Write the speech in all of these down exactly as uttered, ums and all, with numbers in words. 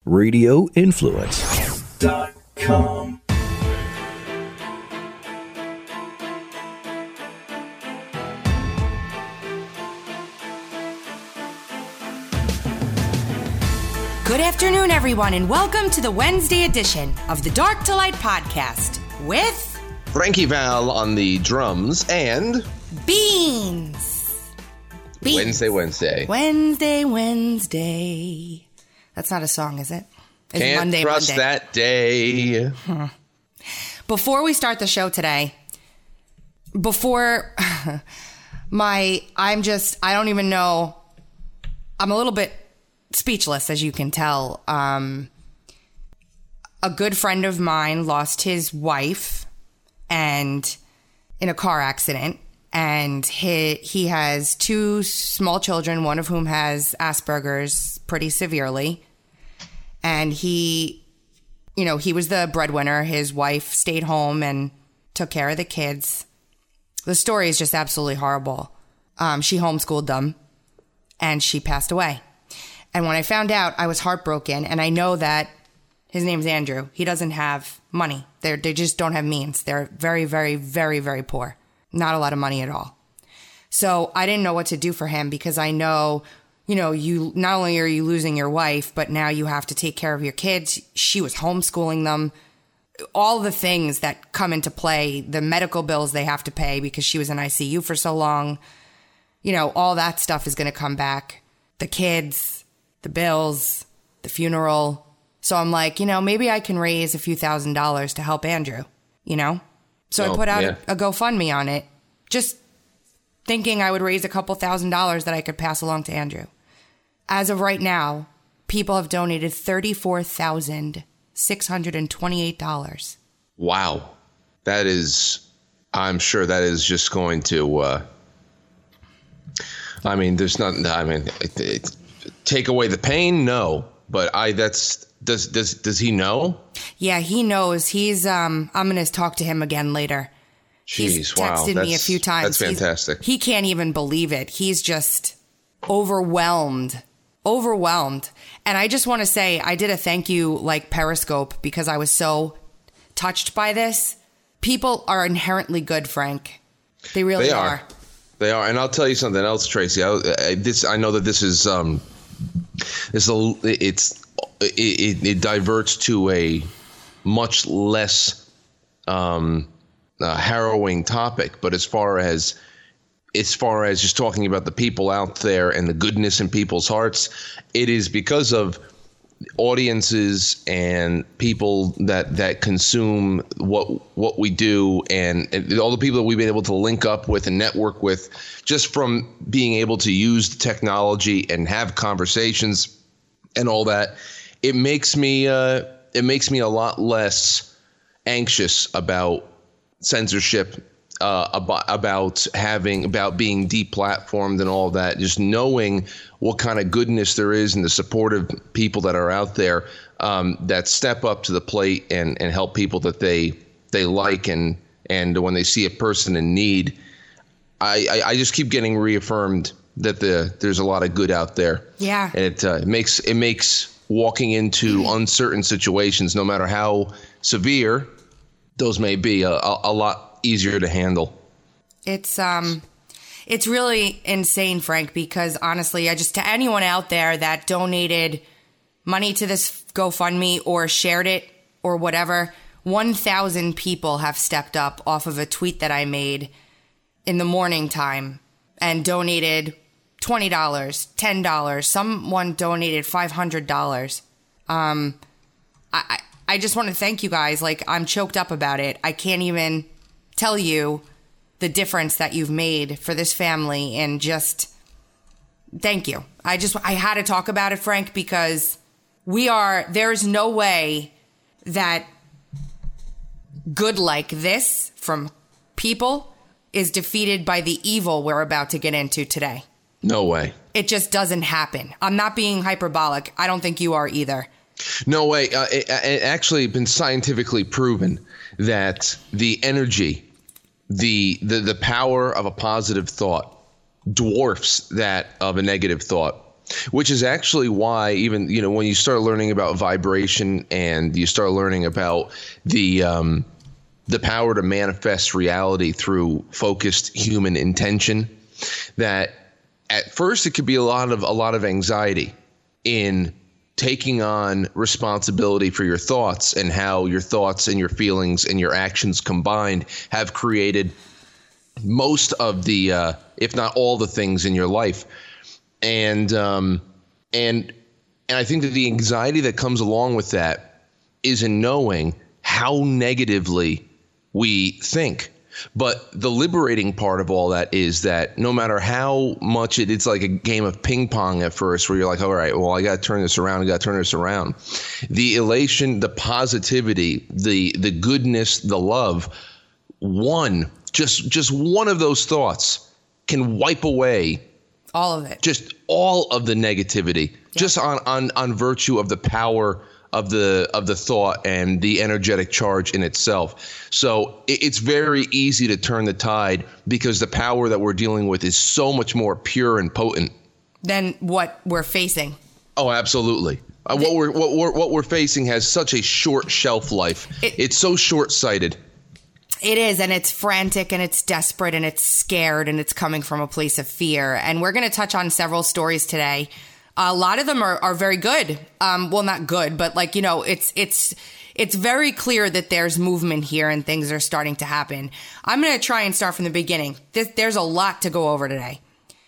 radio influence dot com. Good afternoon, everyone, and welcome to the Wednesday edition of the Dark to Light podcast with Frankie Val on the drums and Beans. Beans. Wednesday, Wednesday. Wednesday, Wednesday. That's not a song, is it? It's Can't Monday, trust Monday. that day. Hmm. Before we start the show today, before my, I'm just, I don't even know, I'm a little bit speechless, as you can tell. Um, a good friend of mine lost his wife and in a car accident, and he, he has two small children, one of whom has Asperger's pretty severely. And he, you know, he was the breadwinner. His wife stayed home and took care of the kids. The story is just absolutely horrible. Um, she homeschooled them and she passed away. And when I found out, I was heartbroken. And I know that his name's Andrew. He doesn't have money. They're, they just don't have means. They're very, very, very, very poor. Not a lot of money at all. So I didn't know what to do for him because I know, you know, you not only are you losing your wife, but now you have to take care of your kids. She was homeschooling them. All the things that come into play, the medical bills they have to pay because she was in I C U for so long. You know, all that stuff is going to come back. The kids, the bills, the funeral. So I'm like, you know, maybe I can raise a few thousand dollars to help Andrew, you know? So Oh, I put out yeah. a, a GoFundMe on it, just thinking I would raise a couple thousand dollars that I could pass along to Andrew. As of right now, people have donated thirty-four thousand six hundred twenty-eight dollars. Wow. That is, I'm sure that is just going to, uh, I mean, there's not, I mean, it, it, take away the pain? No. But I, that's, does, does, does he know? Yeah, he knows. He's, um, I'm going to talk to him again later. Jeez, He's wow. texted me a That's- few times. That's fantastic. He's, he can't even believe it. He's just overwhelmed. Overwhelmed. And I just want to say, I did a thank you like Periscope because I was so touched by this. People are inherently good, Frank. They really They are. are. They are. And I'll tell you something else, Tracy. I, I, this, I know that this is, um, this, a, it's, it, it, it diverts to a much less, um, uh, harrowing topic. But as far as, as far as just talking about the people out there and the goodness in people's hearts, it is because of audiences and people that that consume what what we do, and, and all the people that we've been able to link up with and network with, just from being able to use the technology and have conversations and all that. It makes me uh, it makes me a lot less anxious about censorship. Uh, about, about having about being deplatformed and all that, just knowing what kind of goodness there is and the supportive people that are out there um, that step up to the plate and, and help people that they they like, and and when they see a person in need, I, I, I just keep getting reaffirmed that the there's a lot of good out there. Yeah, and it, uh, it makes it makes walking into uncertain situations, no matter how severe those may be, a, a, a lot easier to handle. It's um it's really insane, Frank, because honestly, I just, to anyone out there that donated money to this GoFundMe or shared it or whatever, one thousand people have stepped up off of a tweet that I made in the morning time and donated twenty dollars, ten dollars. Someone donated five hundred dollars. Um, I, I, I just want to thank you guys. Like, I'm choked up about it. I can't even tell you the difference that you've made for this family, and just thank you. I just, I had to talk about it, Frank, because we are, there's no way that good like this from people is defeated by the evil we're about to get into today. No way. It just doesn't happen. I'm not being hyperbolic. I don't think you are either. No way. Uh, it, it actually been scientifically proven that the energy, the, the the power of a positive thought dwarfs that of a negative thought. Which is actually why, even, you know, when you start learning about vibration and you start learning about the um, the power to manifest reality through focused human intention, that at first it could be a lot of a lot of anxiety in taking on responsibility for your thoughts and how your thoughts and your feelings and your actions combined have created most of the, uh, if not all the things in your life. And um, and and I think that the anxiety that comes along with that is in knowing how negatively we think. But the liberating part of all that is that no matter how much it, it's like a game of ping pong at first, where you're like, all right, well, I got to turn this around. I got to turn this around. The elation, the positivity, the the goodness, the love, one, just just one of those thoughts can wipe away all of it. Just all of the negativity, yeah. just on, on, on virtue of the power of the of the thought and the energetic charge in itself. So it, it's very easy to turn the tide because the power that we're dealing with is so much more pure and potent than what we're facing. Oh, absolutely. Uh, what we're what we're what we're facing has such a short shelf life. It, it's so short-sighted. It is, and it's frantic, and it's desperate, and it's scared, and it's coming from a place of fear. And we're going to touch on several stories today. A lot of them are, are very good. Um, well, not good, but like, you know, it's it's it's very clear that there's movement here and things are starting to happen. I'm going to try and start from the beginning. There's, there's a lot to go over today.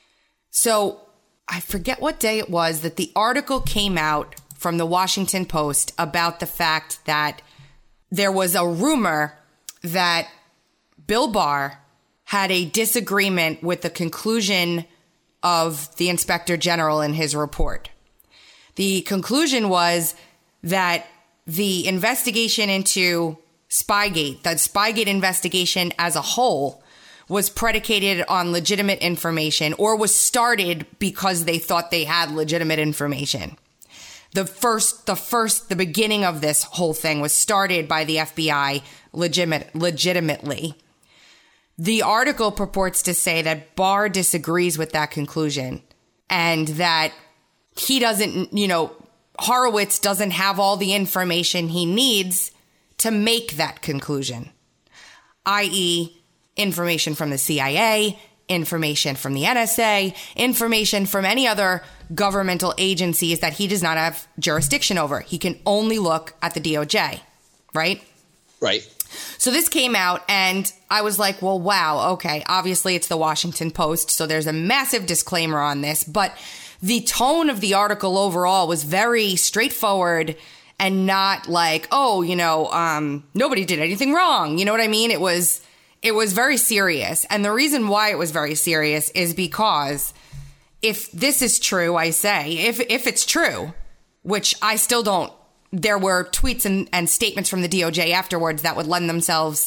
So I forget what day it was that the article came out from the Washington Post about the fact that there was a rumor that Bill Barr had a disagreement with the conclusion of the Inspector General in his report. The conclusion was that the investigation into Spygate, the Spygate investigation as a whole, was predicated on legitimate information or was started because they thought they had legitimate information. The first, the first, the beginning of this whole thing was started by the F B I legitimate, legitimately. The article purports to say that Barr disagrees with that conclusion and that he doesn't, you know, Horowitz doesn't have all the information he needs to make that conclusion, that is information from the C I A, information from the N S A, information from any other governmental agencies that he does not have jurisdiction over. He can only look at the D O J, right? Right. So this came out and I was like, well, wow, okay. Obviously it's the Washington Post, so there's a massive disclaimer on this, but the tone of the article overall was very straightforward and not like, oh, you know, um, nobody did anything wrong. You know what I mean? It was, it was very serious. And the reason why it was very serious is because if this is true, I say, if if it's true, which I still don't, there were tweets and, and statements from the D O J afterwards that would lend themselves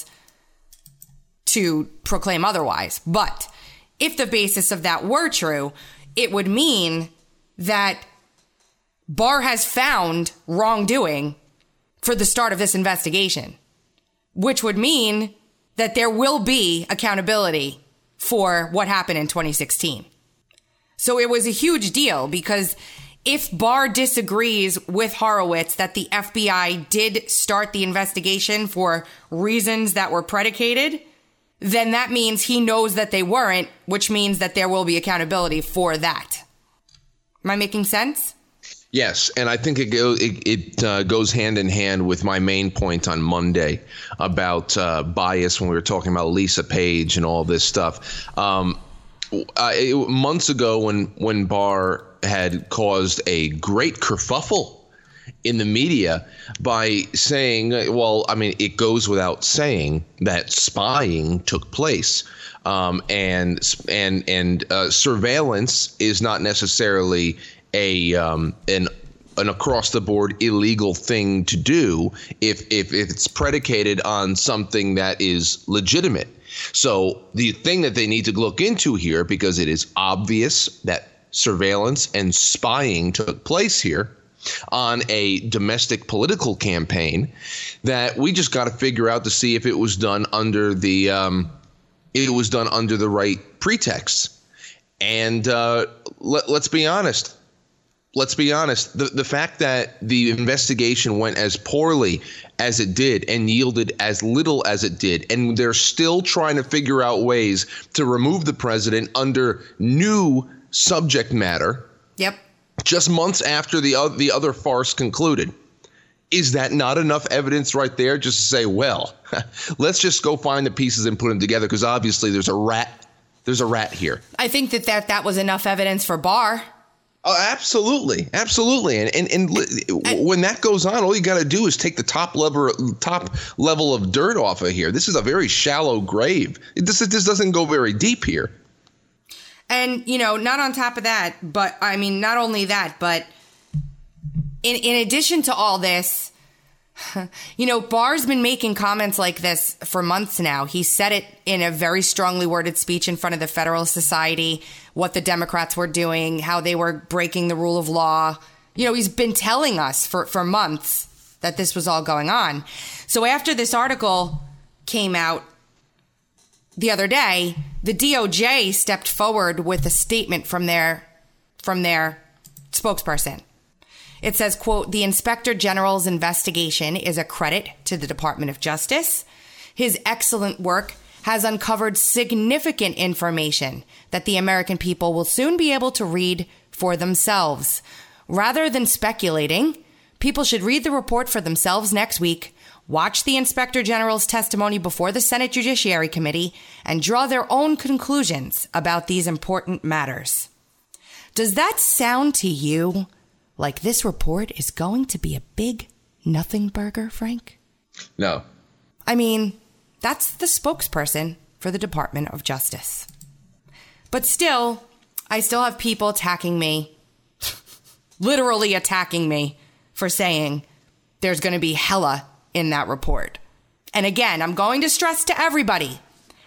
to proclaim otherwise. But if the basis of that were true, it would mean that Barr has found wrongdoing for the start of this investigation, which would mean that there will be accountability for what happened in twenty sixteen. So it was a huge deal because if Barr disagrees with Horowitz that the F B I did start the investigation for reasons that were predicated, then that means he knows that they weren't, which means that there will be accountability for that. Am I making sense? Yes, and I think it, go, it, it uh, goes hand in hand with my main point on Monday about uh, bias when we were talking about Lisa Page and all this stuff. Um, uh, it, months ago when, when Barr had caused a great kerfuffle in the media by saying, well, I mean, it goes without saying that spying took place. Um, and and and uh, surveillance is not necessarily a um, an an across the board illegal thing to do if, if if it's predicated on something that is legitimate. So the thing that they need to look into here, because it is obvious that surveillance and spying took place here on a domestic political campaign, that we just got to figure out to see if it was done under the um, it was done under the right pretext. And uh, let, let's be honest. let's be honest, the, the fact that the investigation went as poorly as it did and yielded as little as it did, and they're still trying to figure out ways to remove the president under new subject matter. Yep. Just months after the other, the other farce concluded. Is that not enough evidence right there just to say, well, let's just go find the pieces and put them together, because obviously there's a rat. There's a rat here. I think that that, that was enough evidence for Barr. Oh, absolutely. Absolutely. And, and, and, and when that goes on, all you got to do is take the top level, top level of dirt off of here. This is a very shallow grave. This, this doesn't go very deep here. And, you know, not on top of that, but I mean, not only that, but In, in addition to all this, you know, Barr's been making comments like this for months now. He said it in a very strongly worded speech in front of the Federalist Society, what the Democrats were doing, how they were breaking the rule of law. You know, he's been telling us for, for months that this was all going on. So after this article came out the other day, the D O J stepped forward with a statement from their, from their spokesperson. It says, quote, "The Inspector General's investigation is a credit to the Department of Justice. His excellent work has uncovered significant information that the American people will soon be able to read for themselves. Rather than speculating, people should read the report for themselves next week, watch the Inspector General's testimony before the Senate Judiciary Committee, and draw their own conclusions about these important matters." Does that sound to you like this report is going to be a big nothing burger, Frank? No. I mean, that's the spokesperson for the Department of Justice. But still, I still have people attacking me, literally attacking me, for saying there's going to be hella in that report. And again, I'm going to stress to everybody,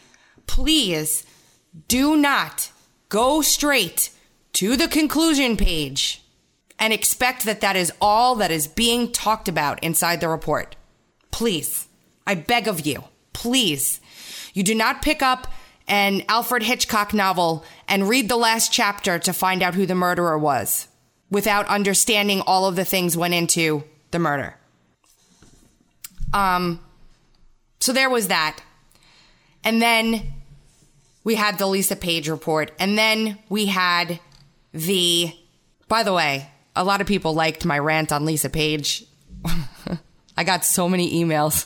please do not go straight to the conclusion page and expect that that is all that is being talked about inside the report. Please, I beg of you, please. You do not pick up an Alfred Hitchcock novel and read the last chapter to find out who the murderer was without understanding all of the things went into the murder. Um, so there was that. And then we had the Lisa Page report. And then we had the, by the way, a lot of people liked my rant on Lisa Page. I got so many emails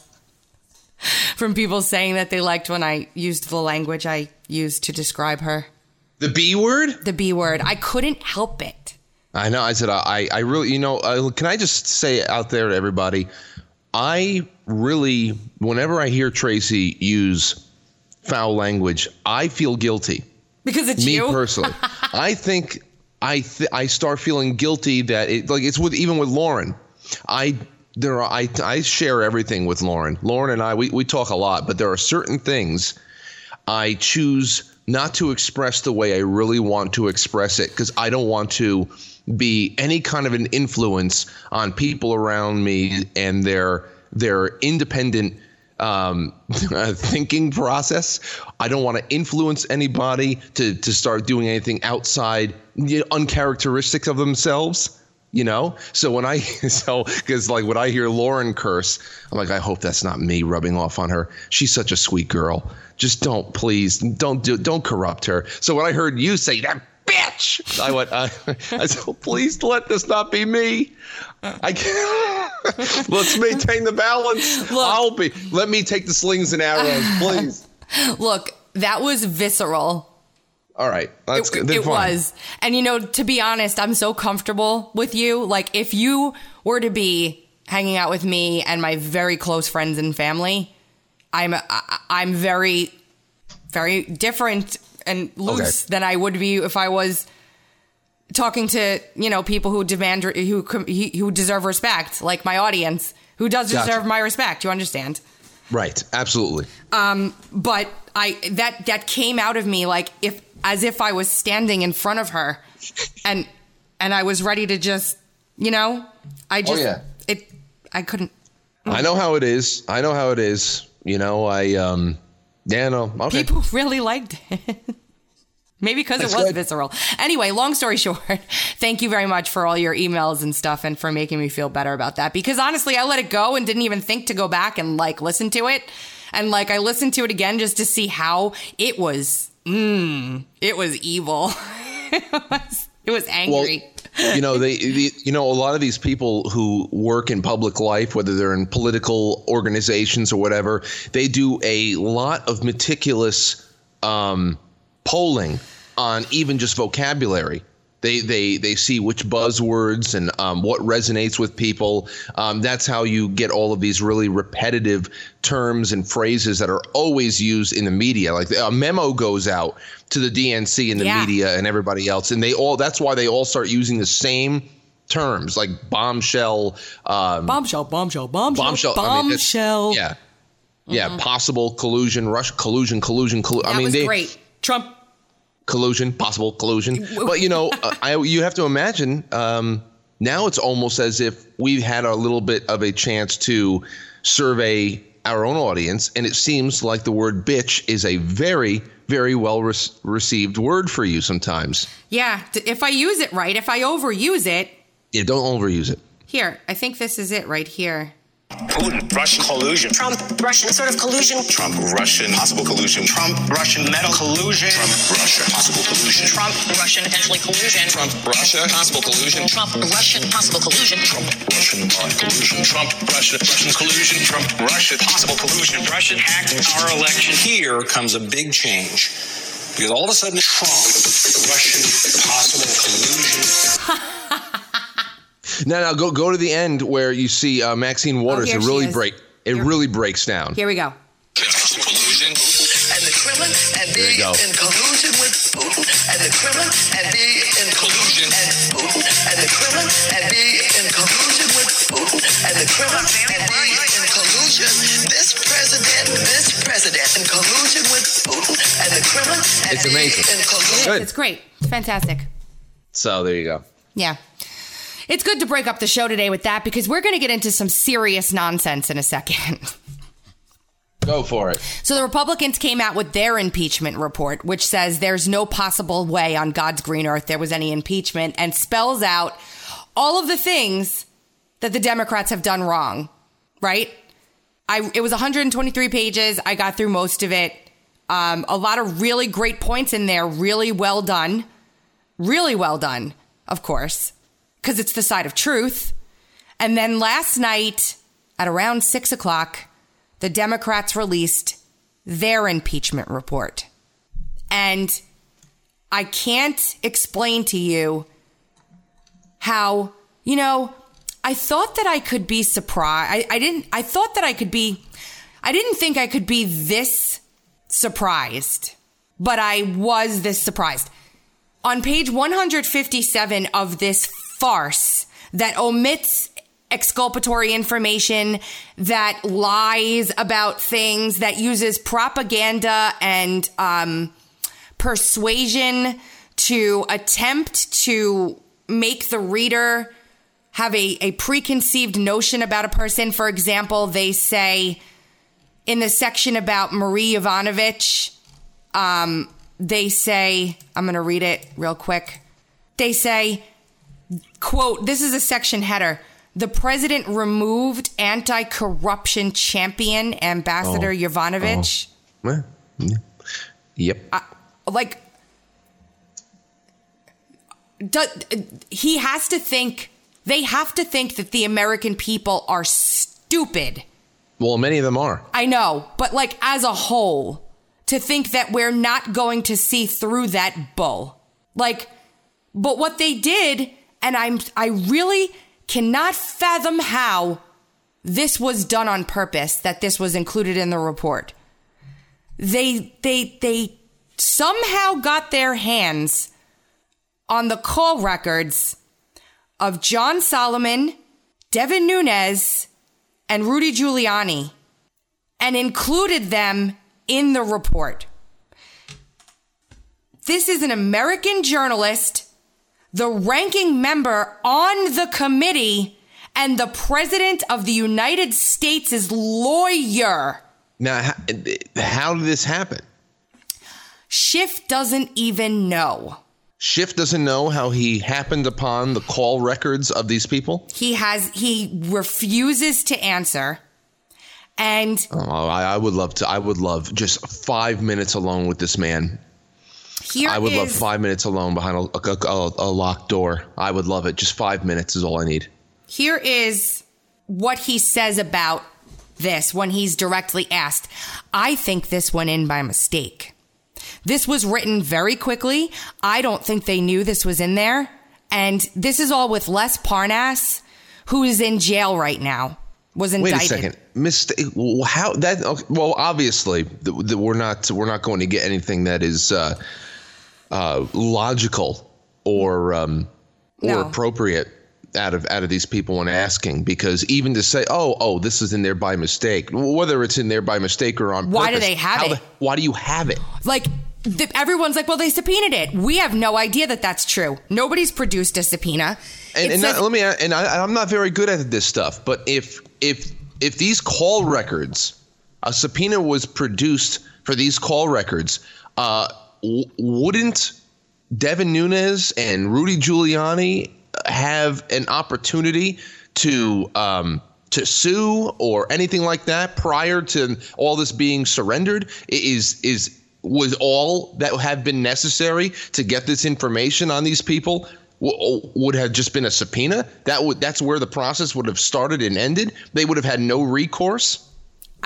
from people saying that they liked when I used the language I used to describe her. The B word? The B word. I couldn't help it. I know. I said, I, I really, you know, uh, can I just say out there to everybody, I really, whenever I hear Tracy use foul language, I feel guilty. Because it's Me you? Me personally. I think I th- I start feeling guilty that it, like it's with even with Lauren. I there are, I I share everything with Lauren. Lauren and I we, we talk a lot, but there are certain things I choose not to express the way I really want to express it, because I don't want to be any kind of an influence on people around me and their their independent um, thinking process. I don't want to influence anybody to, to start doing anything outside, you know, uncharacteristic of themselves, you know? So when I, so, cause like when I hear Lauren curse, I'm like, I hope that's not me rubbing off on her. She's such a sweet girl. Just don't, please don't do, don't corrupt her. So when I heard you say that bitch, I went, uh, I said, oh, please let this not be me. I can't. Let's maintain the balance. Look, I'll be. Let me take the slings and arrows, please. Look, that was visceral. All right, that's it, good. Then it fine. was, and you know, to be honest, I'm so comfortable with you. Like, if you were to be hanging out with me and my very close friends and family, I'm I, I'm very, very different and loose okay. than I would be if I was talking to, you know, people who demand, who who deserve respect, like my audience, who does deserve gotcha. my respect. You understand? Right. Absolutely. Um, but I that that came out of me like if as if I was standing in front of her, and and I was ready to just, you know, I just oh, yeah. it I couldn't. I know how it is. I know how it is. You know, I um, yeah, no, okay. People really liked it. Maybe because it That's was good. visceral. Anyway, long story short, thank you very much for all your emails and stuff and for making me feel better about that. Because honestly, I let it go and didn't even think to go back and like listen to it. And like I listened to it again just to see how it was, mm, it was evil. it, was, it was angry. Well, you know, they, the, you know, a lot of these people who work in public life, whether they're in political organizations or whatever, they do a lot of meticulous um, polling on even just vocabulary. They they they see which buzzwords and um, what resonates with people. Um, that's how you get all of these really repetitive terms and phrases that are always used in the media. Like a memo goes out to the D N C and the yeah. media and everybody else, and they all. That's why they all start using the same terms, like bombshell, um, bombshell, bombshell, bombshell, bombshell, bombshell. I mean, yeah, yeah, mm-hmm. possible collusion, rush, collusion, collusion, collusion. That I mean, was they, great. Trump. Collusion, possible collusion. But, you know, I, you have to imagine um, now it's almost as if we've had a little bit of a chance to survey our own audience. And it seems like the word bitch is a very, very well re- received word for you sometimes. Yeah. If I use it right, if I overuse it. Yeah, don't overuse it. Here, I think this is it right here. Putin, Russian collusion. Trump, Russian sort of collusion. Trump, Russian, possible collusion. Trump, Russian metal collusion. Trump, Russia, possible collusion. Trump, Russian, potentially collusion. Trump, Russia, possible collusion. Trump, Russian, possible collusion. Trump, Russian, collusion. Trump, Russia, Russian collusion. Trump, Russia, possible collusion. Russian hacked our election. Here comes a big change. Because all of a sudden, Trump, Russian, possible collusion. Now, now go go to the end where you see uh, Maxine Waters. Oh, it really is. break. It Here. really breaks down. Here we go. Possible collusion. And the Kremlin and There be you go. in collusion with Putin. And the Kremlin and be in collusion and Putin. And the Kremlin and be in collusion with Putin. And the Kremlin and be in collusion. This president, this president in collusion with Putin. And the Kremlin and It's be amazing. in collusion. Good. It's great. It's fantastic. So there you go. Yeah. It's good to break up the show today with that because we're going to get into some serious nonsense in a second. Go for it. So the Republicans came out with their impeachment report, which says there's no possible way on God's green earth there was any impeachment and spells out all of the things that the Democrats have done wrong, right? I It was one hundred twenty-three pages. I got through most of it. Um, a lot of really great points in there. Really well done. Really well done, of course, because it's the side of truth. And then last night at around six o'clock, the Democrats released their impeachment report. And I can't explain to you how, you know, I thought that I could be surprised. I, I didn't, I thought that I could be, I didn't think I could be this surprised, but I was this surprised. On page one hundred fifty-seven of this farce that omits exculpatory information, that lies about things, that uses propaganda and um, persuasion to attempt to make the reader have a, a preconceived notion about a person. For example, they say in the section about Marie Yovanovitch, um, they say, I'm going to read it real quick. They say, quote, this is a section header. The president removed anti-corruption champion Ambassador Oh. Yovanovitch. Oh. Well, yep. Uh, like, do, he has to think, they have to think that the American people are stupid. Well, many of them are. I know, but like as a whole, to think that we're not going to see through that bull. Like, but what they did, and I'm, I really cannot fathom how this was done on purpose, that this was included in the report. They, they, they somehow got their hands on the call records of John Solomon, Devin Nunes, and Rudy Giuliani, and included them in the report. This is an American journalist, the ranking member on the committee, and the president of the United States' lawyer. Now, how, how did this happen? Schiff doesn't even know. Schiff doesn't know how he happened upon the call records of these people? He has, he refuses to answer. And oh, I, I would love to, I would love just five minutes alone with this man. Here I would is, love five minutes alone behind a, a, a, a locked door. I would love it. Just five minutes is all I need. Here is what he says about this when he's directly asked. I think this went in by mistake. This was written very quickly. I don't think they knew this was in there. And this is all with Les Parnas, who is in jail right now. Was indicted. Wait a second. Mistake? How that? Okay, well, obviously, the, the, we're not we're not going to get anything that is uh, uh, logical or um, or No. appropriate out of out of these people when asking, because even to say, oh, oh, this is in there by mistake, whether it's in there by mistake or on Why do purpose, they have how it? the- why do you have it? Like, the, everyone's like, well, they subpoenaed it. We have no idea that that's true. Nobody's produced a subpoena. And, It and says- not, let me, and I, I'm not very good at this stuff, but if if if these call records, a subpoena was produced for these call records, uh, w- wouldn't Devin Nunes and Rudy Giuliani have an opportunity to um, to sue or anything like that prior to all this being surrendered? Is is was all that have been necessary to get this information on these people w- would have just been a subpoena? That would that's where the process would have started and ended. They would have had no recourse. I,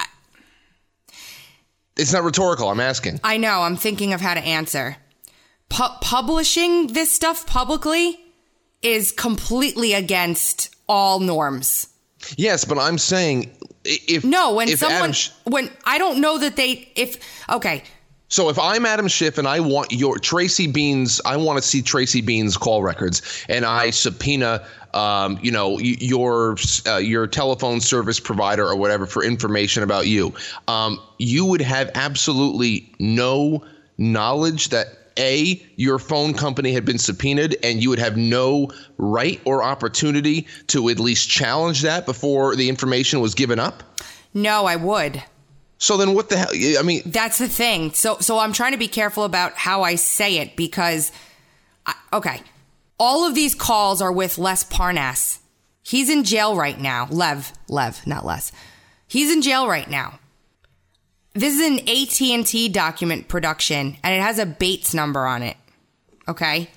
it's not rhetorical. I'm asking. I know. I'm thinking of how to answer. Pu- publishing this stuff publicly is completely against all norms. Yes, but I'm saying if No, when if someone, Adam Sh- when I don't know that they, if, okay, So if I'm Adam Schiff and I want your Tracy Bean's, I want to see Tracy Bean's call records, and I subpoena, um, you know, y- your uh, your telephone service provider or whatever for information about you, um, you would have absolutely no knowledge that A, your phone company had been subpoenaed, and you would have no right or opportunity to at least challenge that before the information was given up. no, I would. So then what the hell? I mean, That's the thing. So, so I'm trying to be careful about how I say it because, I, okay, all of these calls are with Les Parnas. He's in jail right now. Lev, Lev, not Les. He's in jail right now. This is an A T and T document production, and it has a Bates number on it. Okay.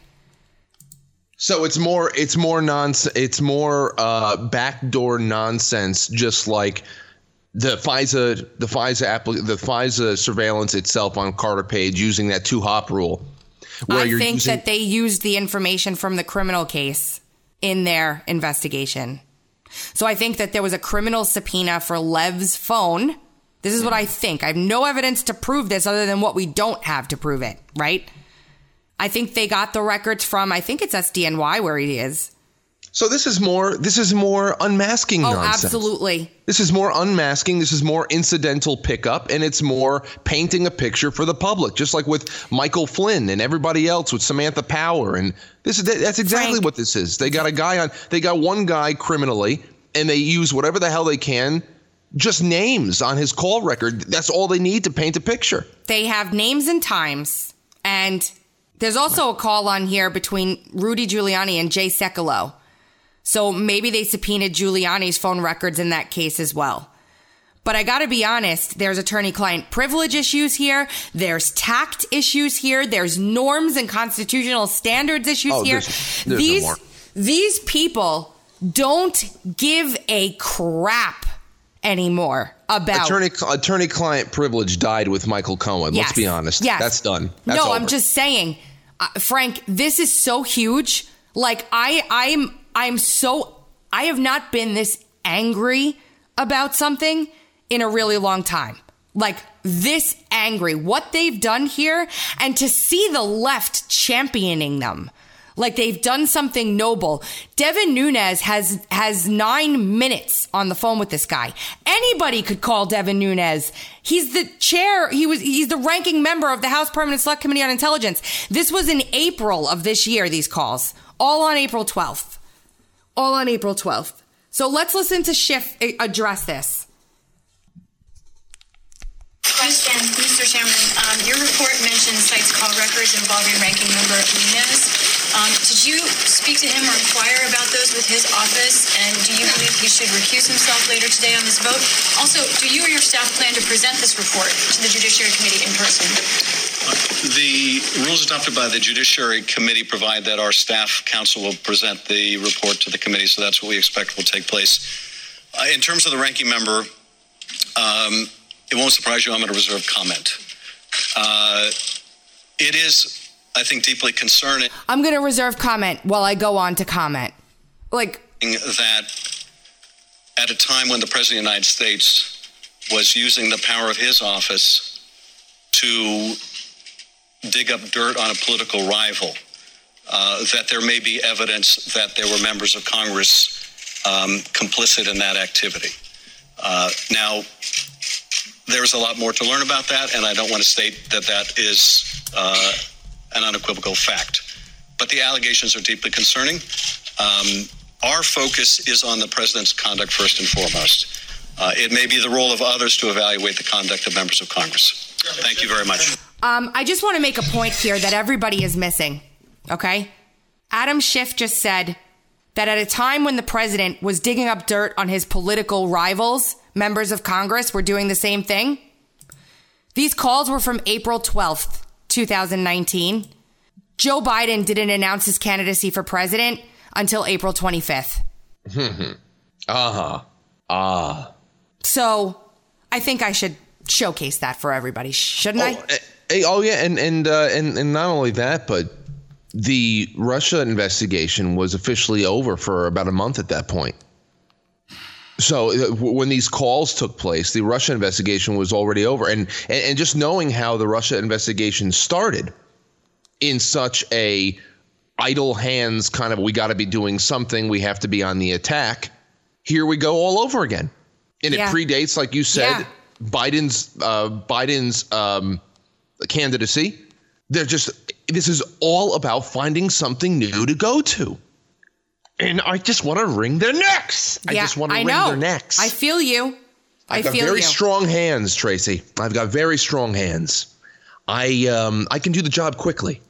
So it's more, it's more nonsense. It's more uh, backdoor nonsense, just like the FISA, the FISA applic- the FISA surveillance itself on Carter Page using that two hop rule. Where I you're think using- that they used the information from the criminal case in their investigation. So I think that there was a criminal subpoena for Lev's phone. This is what I think. I have no evidence to prove this other than what we don't have to prove it, right? I think they got the records from, I think it's S D N Y where he is. So this is more, this is more unmasking Oh, nonsense. absolutely. This is more unmasking. This is more incidental pickup, and it's more painting a picture for the public, just like with Michael Flynn and everybody else with Samantha Power. And this is that's exactly Frank. what this is. They got a guy on. They got one guy criminally, and they use whatever the hell they can, just names on his call record. That's all they need to paint a picture. They have names and times. And there's also a call on here between Rudy Giuliani and Jay Sekulow. So maybe they subpoenaed Giuliani's phone records in that case as well. But I gotta be honest, there's attorney-client privilege issues here. There's tact issues here. There's norms and constitutional standards issues Oh, here. there's- there's no these, more. these people don't give a crap anymore about... Attorney attorney-client privilege died with Michael Cohen. Yes. Let's be honest. Yes. That's done. That's no, over. I'm just saying, uh, Frank, this is so huge. Like I, I'm, I'm so, I have not been this angry about something in a really long time. Like this angry, what they've done here, and to see the left championing them. Like they've done something noble. Devin Nunes has has nine minutes on the phone with this guy. Anybody could call Devin Nunes. He's the chair. He was. He's the ranking member of the House Permanent Select Committee on Intelligence. This was in April of this year. These calls, all on April twelfth. All on April twelfth. So let's listen to Schiff address this. question, Mister Chairman. Um, your report mentions cites call records involving Ranking Member Nunes. Um, did you speak to him or inquire about those with his office? And do you believe he should recuse himself later today on this vote? Also, do you or your staff plan to present this report to the Judiciary Committee in person? The rules adopted by the Judiciary Committee provide that our staff counsel will present the report to the committee, so that's what we expect will take place. Uh, in terms of the ranking member, um, it won't surprise you, I'm going to reserve comment. Uh, it is, I think, deeply concerning. I'm going to reserve comment while I go on to comment. Like, that at a time when the President of the United States was using the power of his office to dig up dirt on a political rival, uh, that there may be evidence that there were members of Congress um, complicit in that activity. Uh, now, there's a lot more to learn about that, and I don't want to state that that is uh, an unequivocal fact. But the allegations are deeply concerning. Um, our focus is on the president's conduct first and foremost. Uh, it may be the role of others to evaluate the conduct of members of Congress. Thank you very much. Um, I just want to make a point here that everybody is missing, okay? Adam Schiff just said that at a time when the president was digging up dirt on his political rivals, members of Congress were doing the same thing. These calls were from April twelfth, twenty nineteen. Joe Biden didn't announce his candidacy for president until April twenty-fifth. uh-huh. Ah. So I think I should showcase that for everybody, shouldn't oh, I? Uh, oh, yeah, and and, uh, and and not only that, but the Russia investigation was officially over for about a month at that point. So uh, when these calls took place, the Russia investigation was already over. And, and and just knowing how the Russia investigation started in such a idle hands kind of, we got to be doing something, we have to be on the attack. Here we go all over again. And yeah. It predates, like you said, yeah. Biden's uh, Biden's um, candidacy. They're just, this is all about finding something new to go to. And I just want to wring their necks. I yeah, just want to I wring know. their necks. I feel you. I I've got feel very you. strong hands, Tracy. I've got very strong hands. I um I can do the job quickly.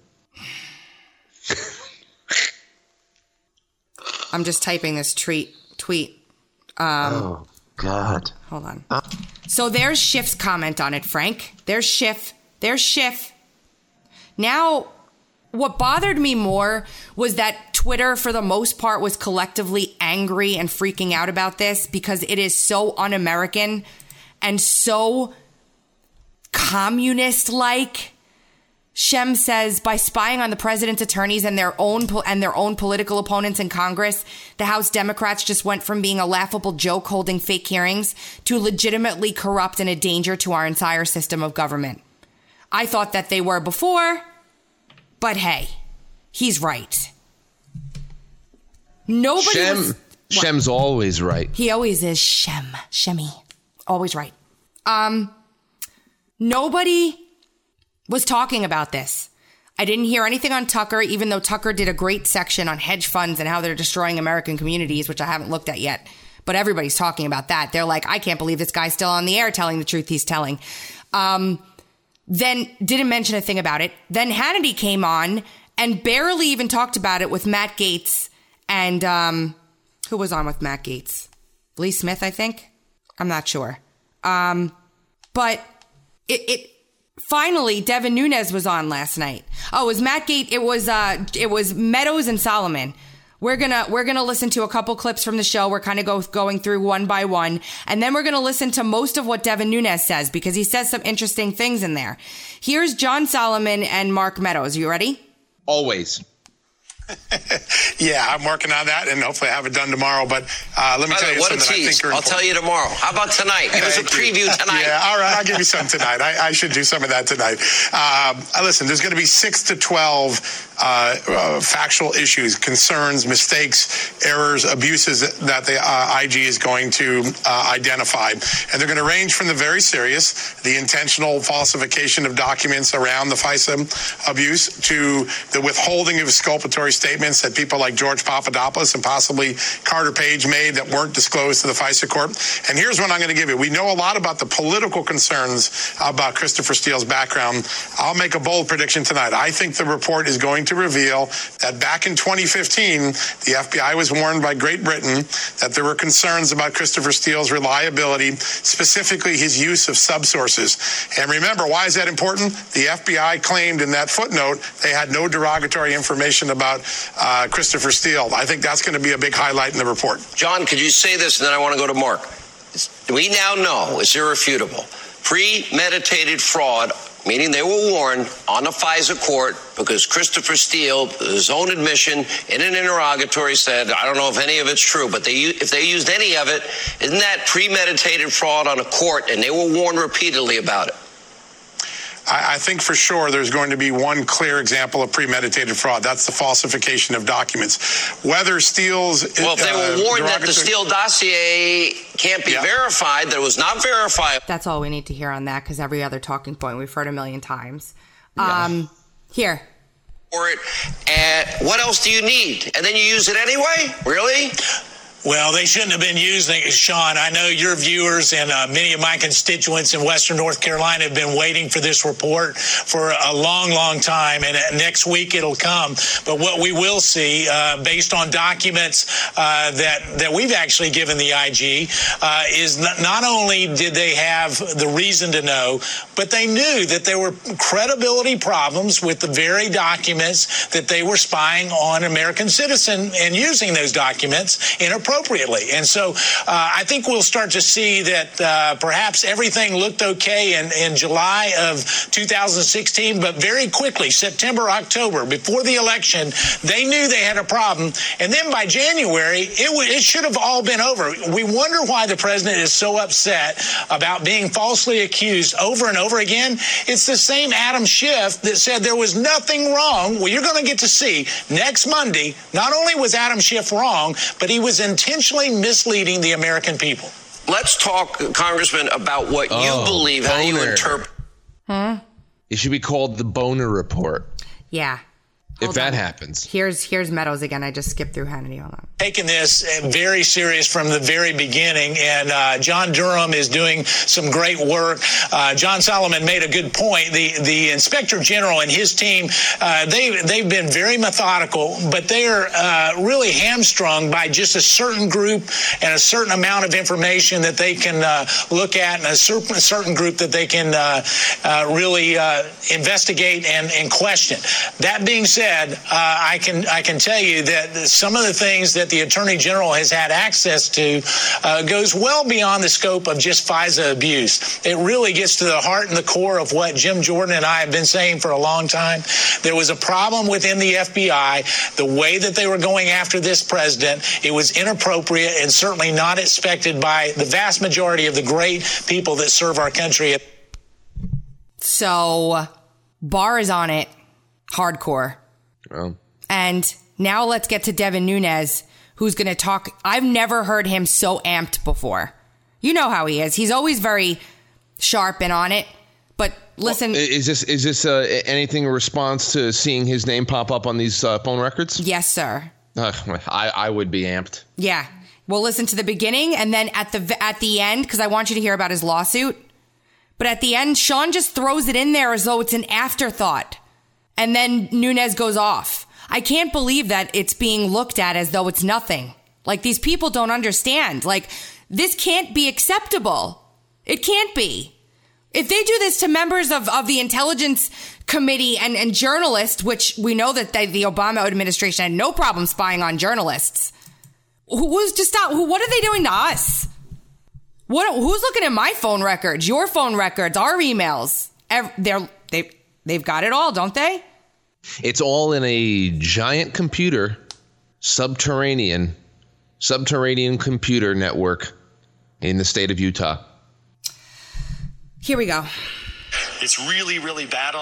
I'm just typing this tweet. Tweet. Um, oh God. Hold on. Uh- so there's Schiff's comment on it, Frank. There's Schiff. There's Schiff. Now, what bothered me more was that Twitter, for the most part, was collectively angry and freaking out about this because it is so un-American and so communist-like. Shem says, by spying on the president's attorneys and their own po- and their own political opponents in Congress, the House Democrats just went from being a laughable joke holding fake hearings to legitimately corrupt and a danger to our entire system of government. I thought that they were before, but hey, he's right. Nobody Shem, was... Shem's always right. He always is Shem. Shemmy. Always right. Um, nobody was talking about this. I didn't hear anything on Tucker, even though Tucker did a great section on hedge funds and how they're destroying American communities, which I haven't looked at yet. But everybody's talking about that. They're like, I can't believe this guy's still on the air telling the truth he's telling. Um, then didn't mention a thing about it. Then Hannity came on and barely even talked about it with Matt Gaetz and um, who was on with Matt Gaetz? Lee Smith, I think. I'm not sure. Um, but it, it finally, Devin Nunes was on last night. Oh, it was Matt Gaetz. It was uh, it was Meadows and Solomon. We're gonna we're gonna listen to a couple clips from the show. We're kind of go going through one by one, and then we're gonna listen to most of what Devin Nunes says because he says some interesting things in there. Here's John Solomon and Mark Meadows. You ready? Always. Yeah, I'm working on that, and hopefully I have it done tomorrow. But uh, let me tell you what something a tease. I think are I'll important. tell you tomorrow. How about tonight? Give us a preview tonight. Yeah, all right. I'll give you some tonight. I, I should do some of that tonight. Um, listen, there's going to be six to twelve uh, uh, factual issues, concerns, mistakes, errors, abuses that the uh, I G is going to uh, identify. And they're going to range from the very serious, the intentional falsification of documents around the FISA abuse, to the withholding of exculpatory statements that people like George Papadopoulos and possibly Carter Page made that weren't disclosed to the FISA court. And here's what I'm going to give you. We know a lot about the political concerns about Christopher Steele's background. I'll make a bold prediction tonight. I think the report is going to reveal that back in twenty fifteen, the F B I was warned by Great Britain that there were concerns about Christopher Steele's reliability, specifically his use of subsources. And remember, why is that important? The F B I claimed in that footnote they had no derogatory information about uh, Christopher Steele. I think that's going to be a big highlight in the report. John, could you say this, and then I want to go to Mark. We now know, it's irrefutable, premeditated fraud, meaning they were warned on the FISA court because Christopher Steele, his own admission in an interrogatory, said, I don't know if any of it's true, but they, if they used any of it, isn't that premeditated fraud on a court? And they were warned repeatedly about it. I think for sure there's going to be one clear example of premeditated fraud. That's the falsification of documents. Whether Steele's... Well, if they were uh, warned that the Steele dossier can't be yeah. verified, that it was not verified. That's all we need to hear on that, because every other talking point we've heard a million times. Yeah. Um, here. For it, and what else do you need? And then you use it anyway? Really? Well, they shouldn't have been using it, Sean. I know your viewers and uh, many of my constituents in Western North Carolina have been waiting for this report for a long, long time, and uh, next week it'll come. But what we will see, uh, based on documents uh, that that we've actually given the I G, uh, is not, not only did they have the reason to know, but they knew that there were credibility problems with the very documents that they were spying on American citizens and using those documents in a appropriately. And so uh, I think we'll start to see that uh, perhaps everything looked okay in, in July of two thousand sixteen, but very quickly, September, October, before the election, they knew they had a problem. And then by January, it, w- it should have all been over. We wonder why the president is so upset about being falsely accused over and over again. It's the same Adam Schiff that said there was nothing wrong. Well, you're going to get to see next Monday, not only was Adam Schiff wrong, but he was in intentionally misleading the American people. Let's talk, Congressman, about what oh, you believe, Boner. how you interpret. Hmm? It should be called the Boner Report. Yeah. If that on. happens. Here's here's Meadows again. I just skipped through Hannity. Hold on. Taking this very serious from the very beginning, and uh, John Durham is doing some great work. Uh, John Solomon made a good point. The the Inspector General and his team, uh, they they've been very methodical, but they are uh, really hamstrung by just a certain group and a certain amount of information that they can uh, look at, and a certain certain group that they can uh, uh, really uh, investigate and, and question. That being said, Uh, I can I can tell you that some of the things that the Attorney General has had access to uh, goes well beyond the scope of just FISA abuse. It really gets to the heart and the core of what Jim Jordan and I have been saying for a long time. There was a problem within the F B I, the way that they were going after this president. It was inappropriate and certainly not expected by the vast majority of the great people that serve our country. So, Barr is on it, hardcore. Well. And now let's get to Devin Nunes, who's going to talk. I've never heard him so amped before. You know how he is. He's always very sharp and on it. But listen. Well, is this is this uh, anything in response to seeing his name pop up on these uh, phone records? Yes, sir. Uh, I, I would be amped. Yeah. We'll listen to the beginning and then at the at the end, because I want you to hear about his lawsuit. But at the end, Sean just throws it in there as though it's an afterthought. And then Nunes goes off. I can't believe that it's being looked at as though it's nothing. Like, these people don't understand. Like, this can't be acceptable. It can't be. If they do this to members of, of the Intelligence Committee and, and journalists, which we know that they, the Obama administration had no problem spying on journalists, who's to stop? Who, what are they doing to us? What? Who's looking at my phone records, your phone records, our emails? They're, they, they've got it all, don't they? It's all in a giant computer, subterranean, subterranean computer network in the state of Utah. Here we go. It's really, really bad on.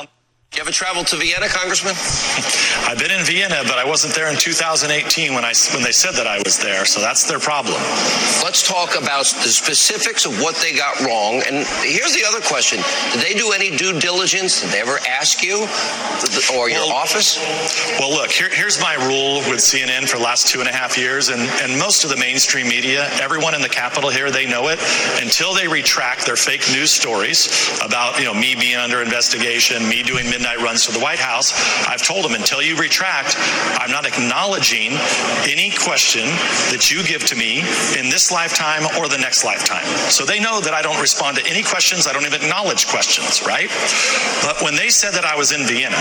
You ever traveled to Vienna, Congressman? I've been in Vienna, but I wasn't there in two thousand eighteen when I when they said that I was there, so that's their problem. Let's talk about the specifics of what they got wrong. And here's the other question. Did they do any due diligence? Did they ever ask you or your well, office? Well, look, here, here's my rule with C N N for the last two and a half years, and, and most of the mainstream media, everyone in the Capitol here, they know it. Until they retract their fake news stories about, you know, me being under investigation, me doing midnight runs to the White House, I've told them, until you retract, I'm not acknowledging any question that you give to me in this lifetime or the next lifetime. So they know that I don't respond to any questions. I don't even acknowledge questions, right? But when they said that I was in Vienna,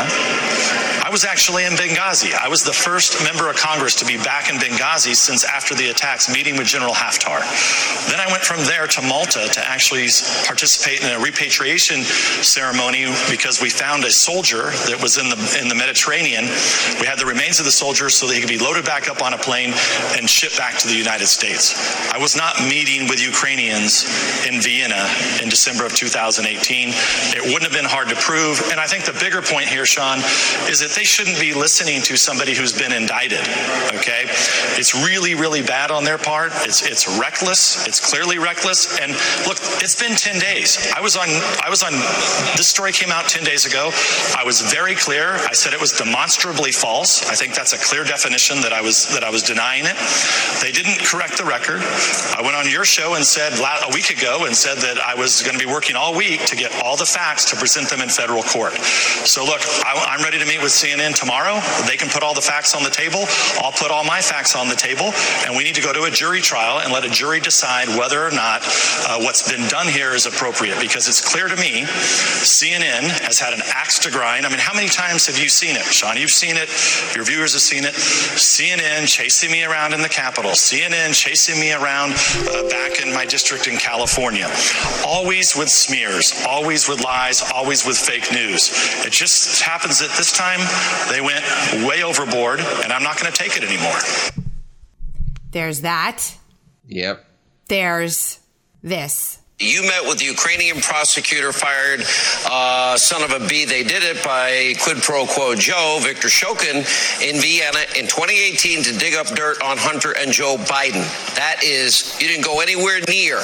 I was actually in Benghazi. I was the first member of Congress to be back in Benghazi since after the attacks, meeting with General Haftar. Then I went from there to Malta to actually participate in a repatriation ceremony because we found a soldier that was in the in the Mediterranean. We had the remains of the soldier so that he could be loaded back up on a plane and shipped back to the United States. I was not meeting with Ukrainians in Vienna in December of two thousand eighteen. It wouldn't have been hard to prove. And I think the bigger point here, Sean, is that they shouldn't be listening to somebody who's been indicted. Okay? It's really, really bad on their part. It's it's reckless. It's clearly reckless. And look, it's been ten days. I was on I was on this story came out ten days ago. I was very clear. I said it was demonstrably false. I think that's a clear definition that I was that I was denying it. They didn't correct the record. I went on your show and said a week ago and said that I was going to be working all week to get all the facts to present them in federal court. So look, I, I'm ready to meet with C N N tomorrow. They can put all the facts on the table. I'll put all my facts on the table, and we need to go to a jury trial and let a jury decide whether or not uh, what's been done here is appropriate. Because it's clear to me, C N N has had an axe to grind. I mean, how many times have you seen it? Sean, you've seen it. Your viewers have seen it. C N N chasing me around in the Capitol. C N N chasing me around uh, back in my district in California. Always with smears, always with lies, always with fake news. It just happens that this time they went way overboard, and I'm not going to take it anymore. There's that. Yep. There's this. You met with the Ukrainian prosecutor, fired uh, son of a b. They did it by quid pro quo Joe, Viktor Shokin, in Vienna in twenty eighteen to dig up dirt on Hunter and Joe Biden. That is, you didn't go anywhere near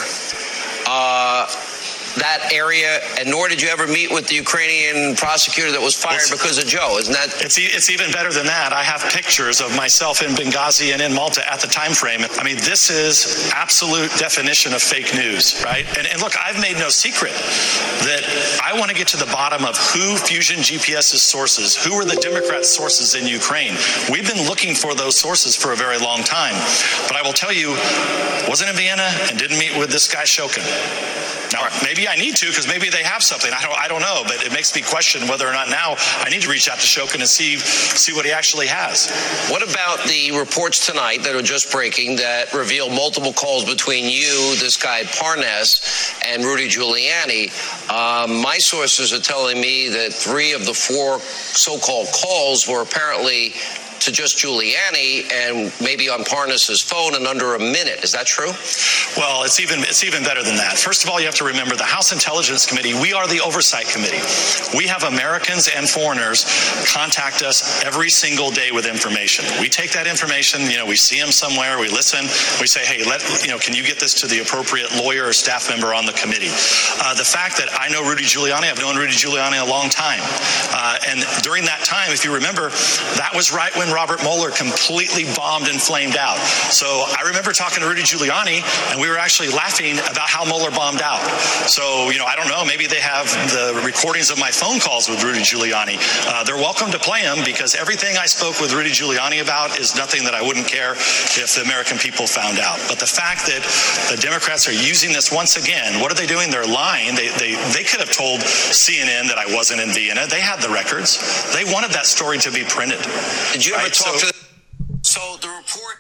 uh, that area, and nor did you ever meet with the Ukrainian prosecutor that was fired it's, because of Joe. Isn't that? It's it's even better than that. I have pictures of myself in Benghazi and in Malta at the time frame. I mean, this is absolute definition of fake news, right? And, and look, I've made no secret that I want to get to the bottom of who Fusion GPS's sources, who are the Democrat sources in Ukraine. We've been looking for those sources for a very long time. But I will tell you, wasn't in Vienna and didn't meet with this guy Shokin. Now, maybe I need to, because maybe they have something. I don't I don't know, but it makes me question whether or not now I need to reach out to Shokin and see see what he actually has. What about the reports tonight that are just breaking that reveal multiple calls between you, this guy Parnas, and Rudy Giuliani? Um, my sources are telling me that three of the four so-called calls were apparently to just Giuliani and maybe on Parnas's phone in under a minute. Is that true? Well, it's even it's even better than that. First of all, you have to remember the House Intelligence Committee, we are the oversight committee. We have Americans and foreigners contact us every single day with information. We take that information, you know, we see them somewhere, we listen, we say, hey, let you know, can you get this to the appropriate lawyer or staff member on the committee? Uh, the fact that I know Rudy Giuliani, I've known Rudy Giuliani a long time. Uh, and during that time, if you remember, that was right when Robert Mueller completely bombed and flamed out. So I remember talking to Rudy Giuliani, and we were actually laughing about how Mueller bombed out. So, you know, I don't know, maybe they have the recordings of my phone calls with Rudy Giuliani. Uh, they're welcome to play them, because everything I spoke with Rudy Giuliani about is nothing that I wouldn't care if the American people found out. But the fact that the Democrats are using this once again, what are they doing? They're lying. They, they, they could have told C N N that I wasn't in Vienna. They had the records. They wanted that story to be printed. Did you ever right? talk so, to the, so the report?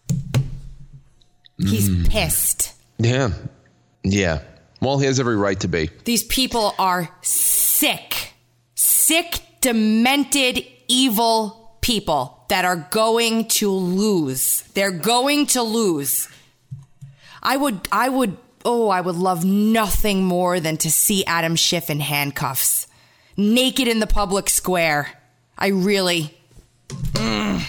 He's mm. pissed. Yeah. Yeah. Well, he has every right to be. These people are sick. Sick, demented, evil people that are going to lose. They're going to lose. I would, I would, oh, I would love nothing more than to see Adam Schiff in handcuffs. naked in the public square. I really... Mm.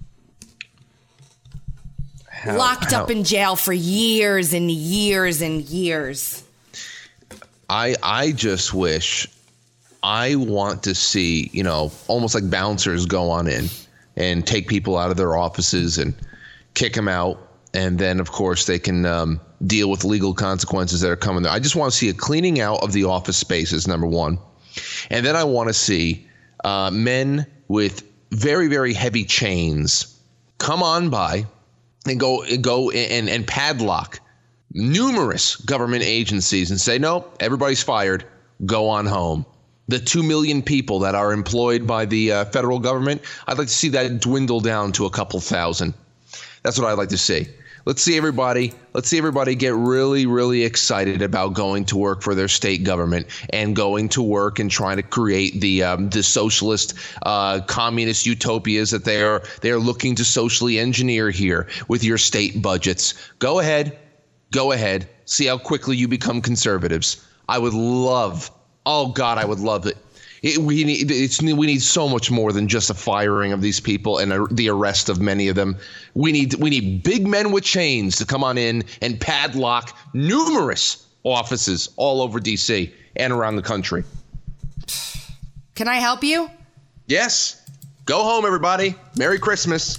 How, Locked how, up in jail for years and years and years. I I just wish, I want to see, you know, almost like bouncers go on in and take people out of their offices and kick them out. And then, of course, they can um, deal with legal consequences that are coming there. I just want to see a cleaning out of the office spaces, number one. And then I want to see uh, men with very, very heavy chains come on by and go and go and, and padlock numerous government agencies and say, nope, everybody's fired. Go on home. The two million people that are employed by the uh, federal government, I'd like to see that dwindle down to a couple thousand. That's what I'd like to see. Let's see everybody. Let's see everybody get really, really excited about going to work for their state government and going to work and trying to create the um, the socialist, uh, communist utopias that they are they are looking to socially engineer here with your state budgets. Go ahead, go ahead. See how quickly you become conservatives. I would love. Oh God, I would love it. It, we need it's we need so much more than just a firing of these people and a, the arrest of many of them. We need we need big men with chains to come on in and padlock numerous offices all over D C and around the country. Can I help you? Yes. Go home, everybody. Merry Christmas.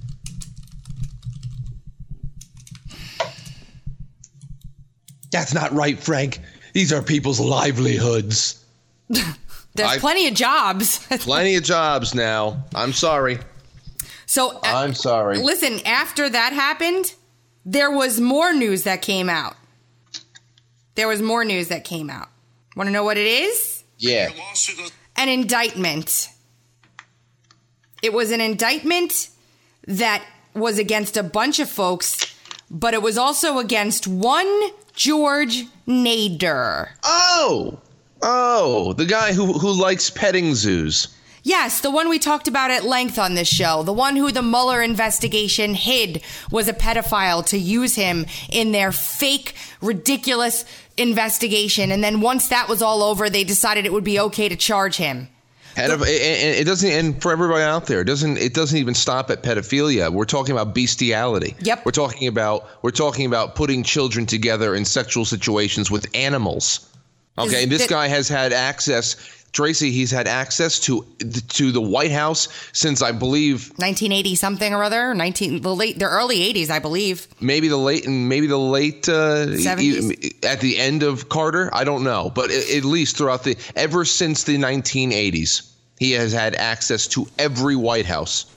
That's not right, Frank. These are people's livelihoods. There's I've, plenty of jobs. plenty of jobs now. I'm sorry. So uh, I'm sorry. Listen, after that happened, there was more news that came out. There was more news that came out. Want to know what it is? Yeah. An indictment. It was an indictment that was against a bunch of folks, but it was also against one George Nader. Oh! Oh, the guy who who likes petting zoos. Yes, the one we talked about at length on this show. The one who the Mueller investigation hid was a pedophile to use him in their fake, ridiculous investigation. And then once that was all over, they decided it would be okay to charge him. Pedoph- and it doesn't, and for everybody out there, it doesn't it doesn't even stop at pedophilia. We're talking about bestiality. Yep. We're talking about we're talking about putting children together in sexual situations with animals. Okay, this guy has had access, Tracy, he's had access to to the White House since, I believe, nineteen eighty something or other, nineteen the late the early eighties, I believe. Maybe the late and maybe the late uh, seventies at the end of Carter, I don't know, but at least throughout the ever since the nineteen eighties, he has had access to every White House.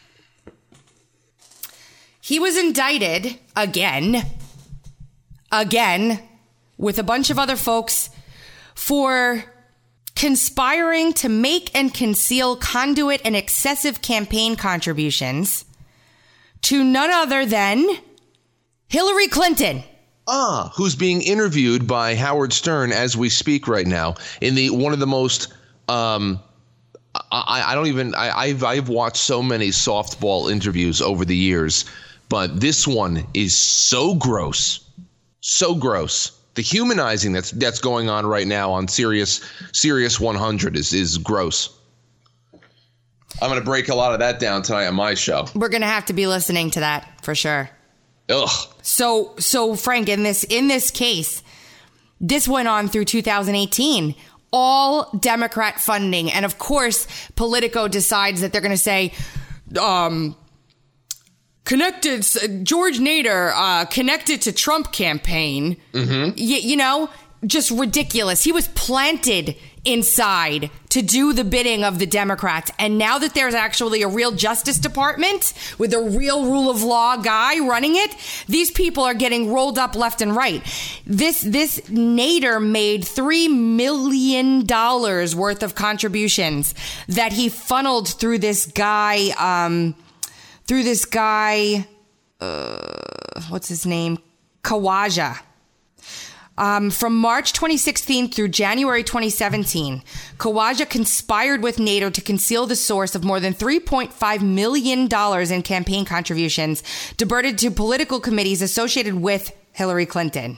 He was indicted again, again, with a bunch of other folks for conspiring to make and conceal conduit and excessive campaign contributions to none other than Hillary Clinton. Ah, who's being interviewed by Howard Stern as we speak right now in the one of the most um I, I don't even I, I've I've watched so many softball interviews over the years, but this one is so gross. So gross. The humanizing that's that's going on right now on Sirius Sirius one hundred is is gross. I'm going to break a lot of that down tonight on my show. We're going to have to be listening to that for sure. Ugh. So so Frank, in this in this case, this went on through two thousand eighteen. All Democrat funding, and of course, Politico decides that they're going to say, um. Connected, George Nader, uh, connected to Trump campaign. Mm-hmm. Y- you know, just ridiculous. He was planted inside to do the bidding of the Democrats. And now that there's actually a real Justice Department with a real rule of law guy running it, these people are getting rolled up left and right. This, this Nader made three million dollars worth of contributions that he funneled through this guy, um, Through this guy, uh, what's his name? Khawaja. Um, from March twenty sixteen through January twenty seventeen, Khawaja conspired with Nader to conceal the source of more than three point five million dollars in campaign contributions diverted to political committees associated with Hillary Clinton.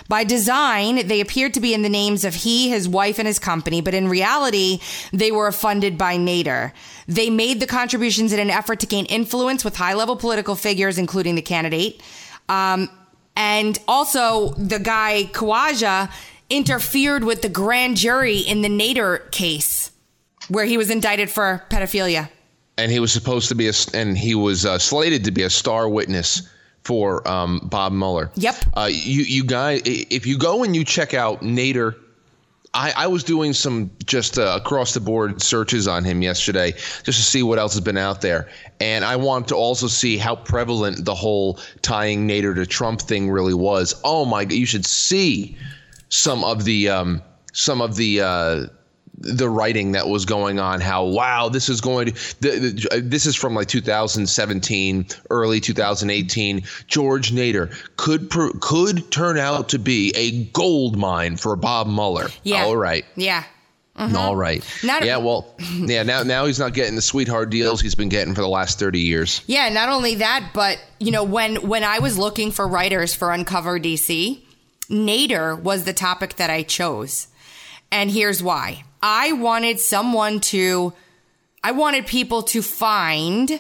By design, they appeared to be in the names of he, his wife, and his company, but in reality, they were funded by Nader. They made the contributions in an effort to gain influence with high-level political figures, including the candidate. Um, and also, the guy, Khawaja, interfered with the grand jury in the Nader case, where he was indicted for pedophilia. And he was supposed to be a, and he was uh, slated to be a star witness for um, Bob Mueller. Yep. Uh, you, you guys, if you go and you check out Nader, I, I was doing some just uh, across the board searches on him yesterday just to see what else has been out there. And I want to also see how prevalent the whole tying Nader to Trump thing really was. Oh my God, you should see some of the um, some of the uh, the writing that was going on. How wow, this is going to the, the, this is from like two thousand seventeen, early two thousand eighteen. George Nader could could turn out to be a gold mine for Bob Mueller. Yeah. All right. Yeah. Mm-hmm. All right. Not yeah. Well. Yeah. Now, now he's not getting the sweetheart deals he's been getting for the last thirty years. Yeah. Not only that, but you know, when when I was looking for writers for Uncover D C, Nader was the topic that I chose, and here's why. I wanted someone to, I wanted people to find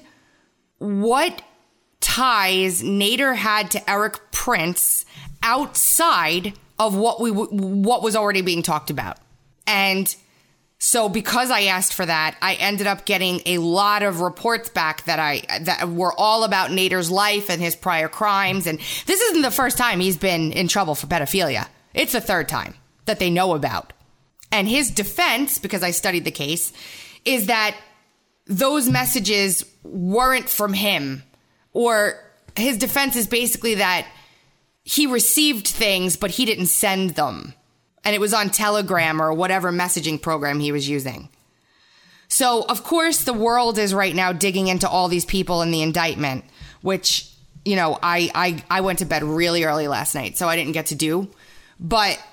what ties Nader had to Eric Prince outside of what we what was already being talked about. And so because I asked for that, I ended up getting a lot of reports back that I that were all about Nader's life and his prior crimes. And this isn't the first time he's been in trouble for pedophilia. It's the third time that they know about. And his defense, because I studied the case, is that those messages weren't from him. Or his defense is basically that he received things, but he didn't send them. And it was on Telegram or whatever messaging program he was using. So, of course, the world is right now digging into all these people in the indictment, which, you know, I, I, I went to bed really early last night, so I didn't get to do. But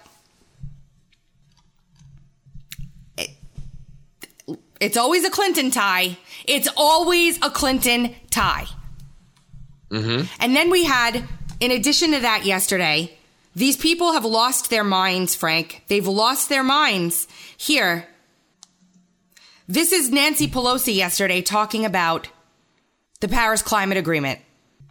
it's always a Clinton tie. It's always a Clinton tie. Mm-hmm. And then we had, in addition to that yesterday, these people have lost their minds, Frank. They've lost their minds. Here, this is Nancy Pelosi yesterday talking about the Paris Climate Agreement.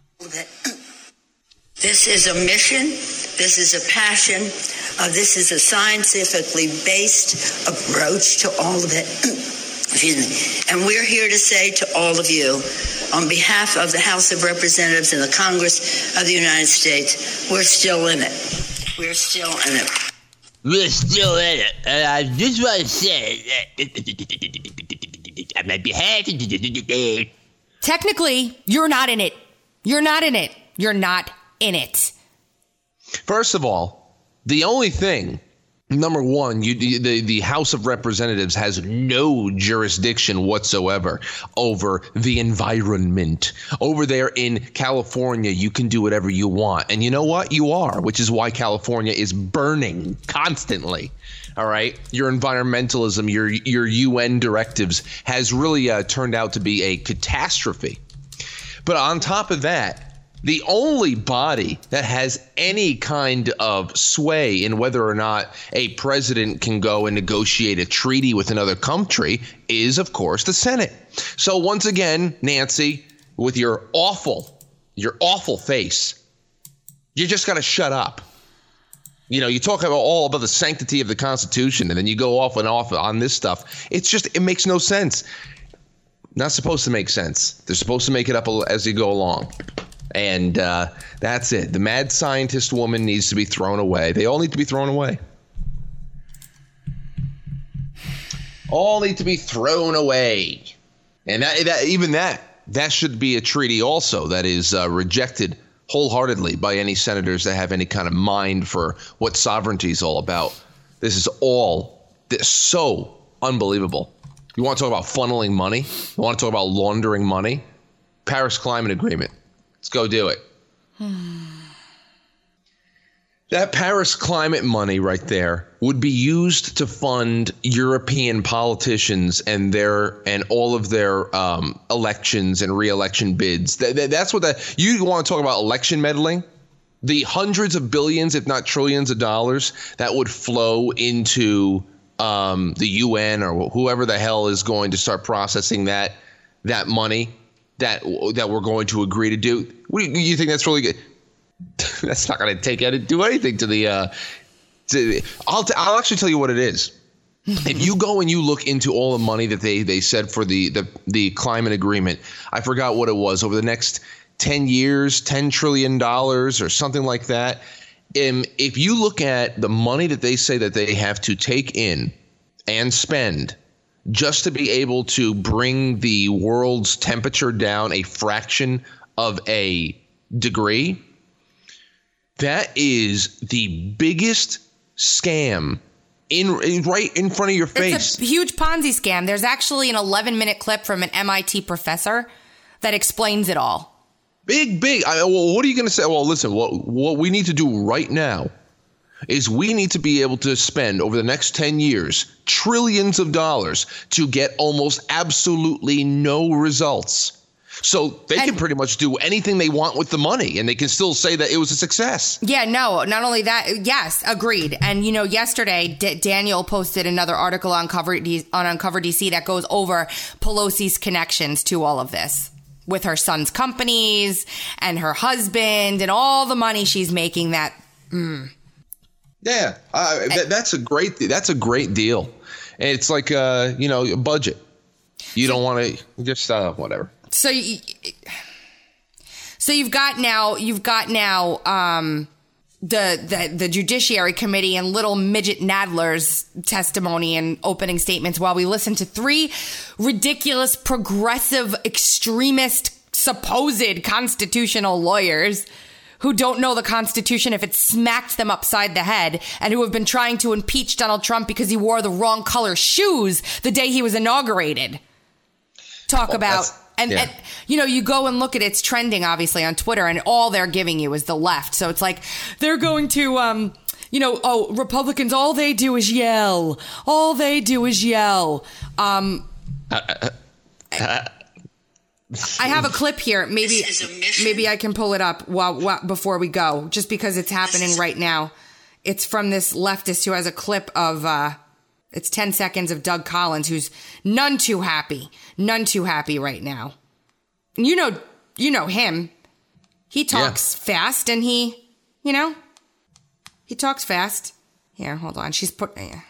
This is a mission. This is a passion. Uh, this is a scientifically based approach to all of it. Excuse me. And we're here to say to all of you, on behalf of the House of Representatives and the Congress of the United States, we're still in it. We're still in it. We're still in it. And I just want to say that on my behalf. Technically, you're not in it. You're not in it. You're not in it. First of all, the only thing, number one, you, the, the House of Representatives has no jurisdiction whatsoever over the environment. Over there in California, you can do whatever you want. And you know what? You are, which is why California is burning constantly. All right. Your environmentalism, your your U N directives has really uh, turned out to be a catastrophe. But on top of that, the only body that has any kind of sway in whether or not a president can go and negotiate a treaty with another country is, of course, the Senate. So once again, Nancy, with your awful, your awful face, you just got to shut up. You know, you talk about all about the sanctity of the Constitution, and then you go off and off on this stuff. It's just, it makes no sense. Not supposed to make sense. They're supposed to make it up as you go along. And uh, that's it. The mad scientist woman needs to be thrown away. They all need to be thrown away. All need to be thrown away. And that, that even that, that should be a treaty also that is uh, rejected wholeheartedly by any senators that have any kind of mind for what sovereignty is all about. This is all this so unbelievable. You want to talk about funneling money? You want to talk about laundering money? Paris Climate Agreement. Let's go do it. That Paris climate money right there would be used to fund European politicians and their and all of their um, elections and re-election bids. That, that, that's what that you want to talk about election meddling. the hundreds of billions, if not trillions of dollars that would flow into um, the U N or whoever the hell is going to start processing that that money that that we're going to agree to do. What do you, you think that's really good? That's not going to take out do anything to the. Uh, to, I'll t- I'll actually tell you what it is. If you go and you look into all the money that they they said for the the the climate agreement, I forgot what it was over the next ten years, ten trillion dollars or something like that. Um, if you look at the money that they say that they have to take in and spend just to be able to bring the world's temperature down a fraction of a degree, that is the biggest scam in right in front of your face. It's a huge Ponzi scam. There's actually an eleven minute clip from an M I T professor that explains it all. Big, big. I, well, what are you going to say? Well, listen, what, what we need to do right now is we need to be able to spend over the next ten years trillions of dollars to get almost absolutely no results. So they and, can pretty much do anything they want with the money, and they can still say that it was a success. Yeah, no, not only that. Yes, agreed. And, you know, yesterday, D- Daniel posted another article on, Cover D- on Uncover D C that goes over Pelosi's connections to all of this, with her son's companies and her husband and all the money she's making. That, mm. yeah, uh, that, that's a great that's a great deal. And it's like uh, you know, a budget. You don't want to just uh, whatever. So, you, so you've got now you've got now um, the, the the Judiciary Committee and little midget Nadler's testimony and opening statements while we listen to three ridiculous, progressive, extremist, supposed constitutional lawyers who don't know the Constitution if it smacked them upside the head and who have been trying to impeach Donald Trump because he wore the wrong color shoes the day he was inaugurated. Talk well, about... And, yeah. and, you know, you go and look at it, it's trending, obviously, on Twitter, and all they're giving you is the left. So it's like they're going to, um, you know, oh, Republicans, all they do is yell. All they do is yell. Um, I have a clip here. Maybe maybe I can pull it up while, while before we go, just because it's happening right now. It's from this leftist who has a clip of... Uh, It's ten seconds of Doug Collins, who's none too happy, none too happy right now. You know, you know him. He talks yeah. fast, and he, you know, he talks fast. Here, hold on. She's put. Yeah.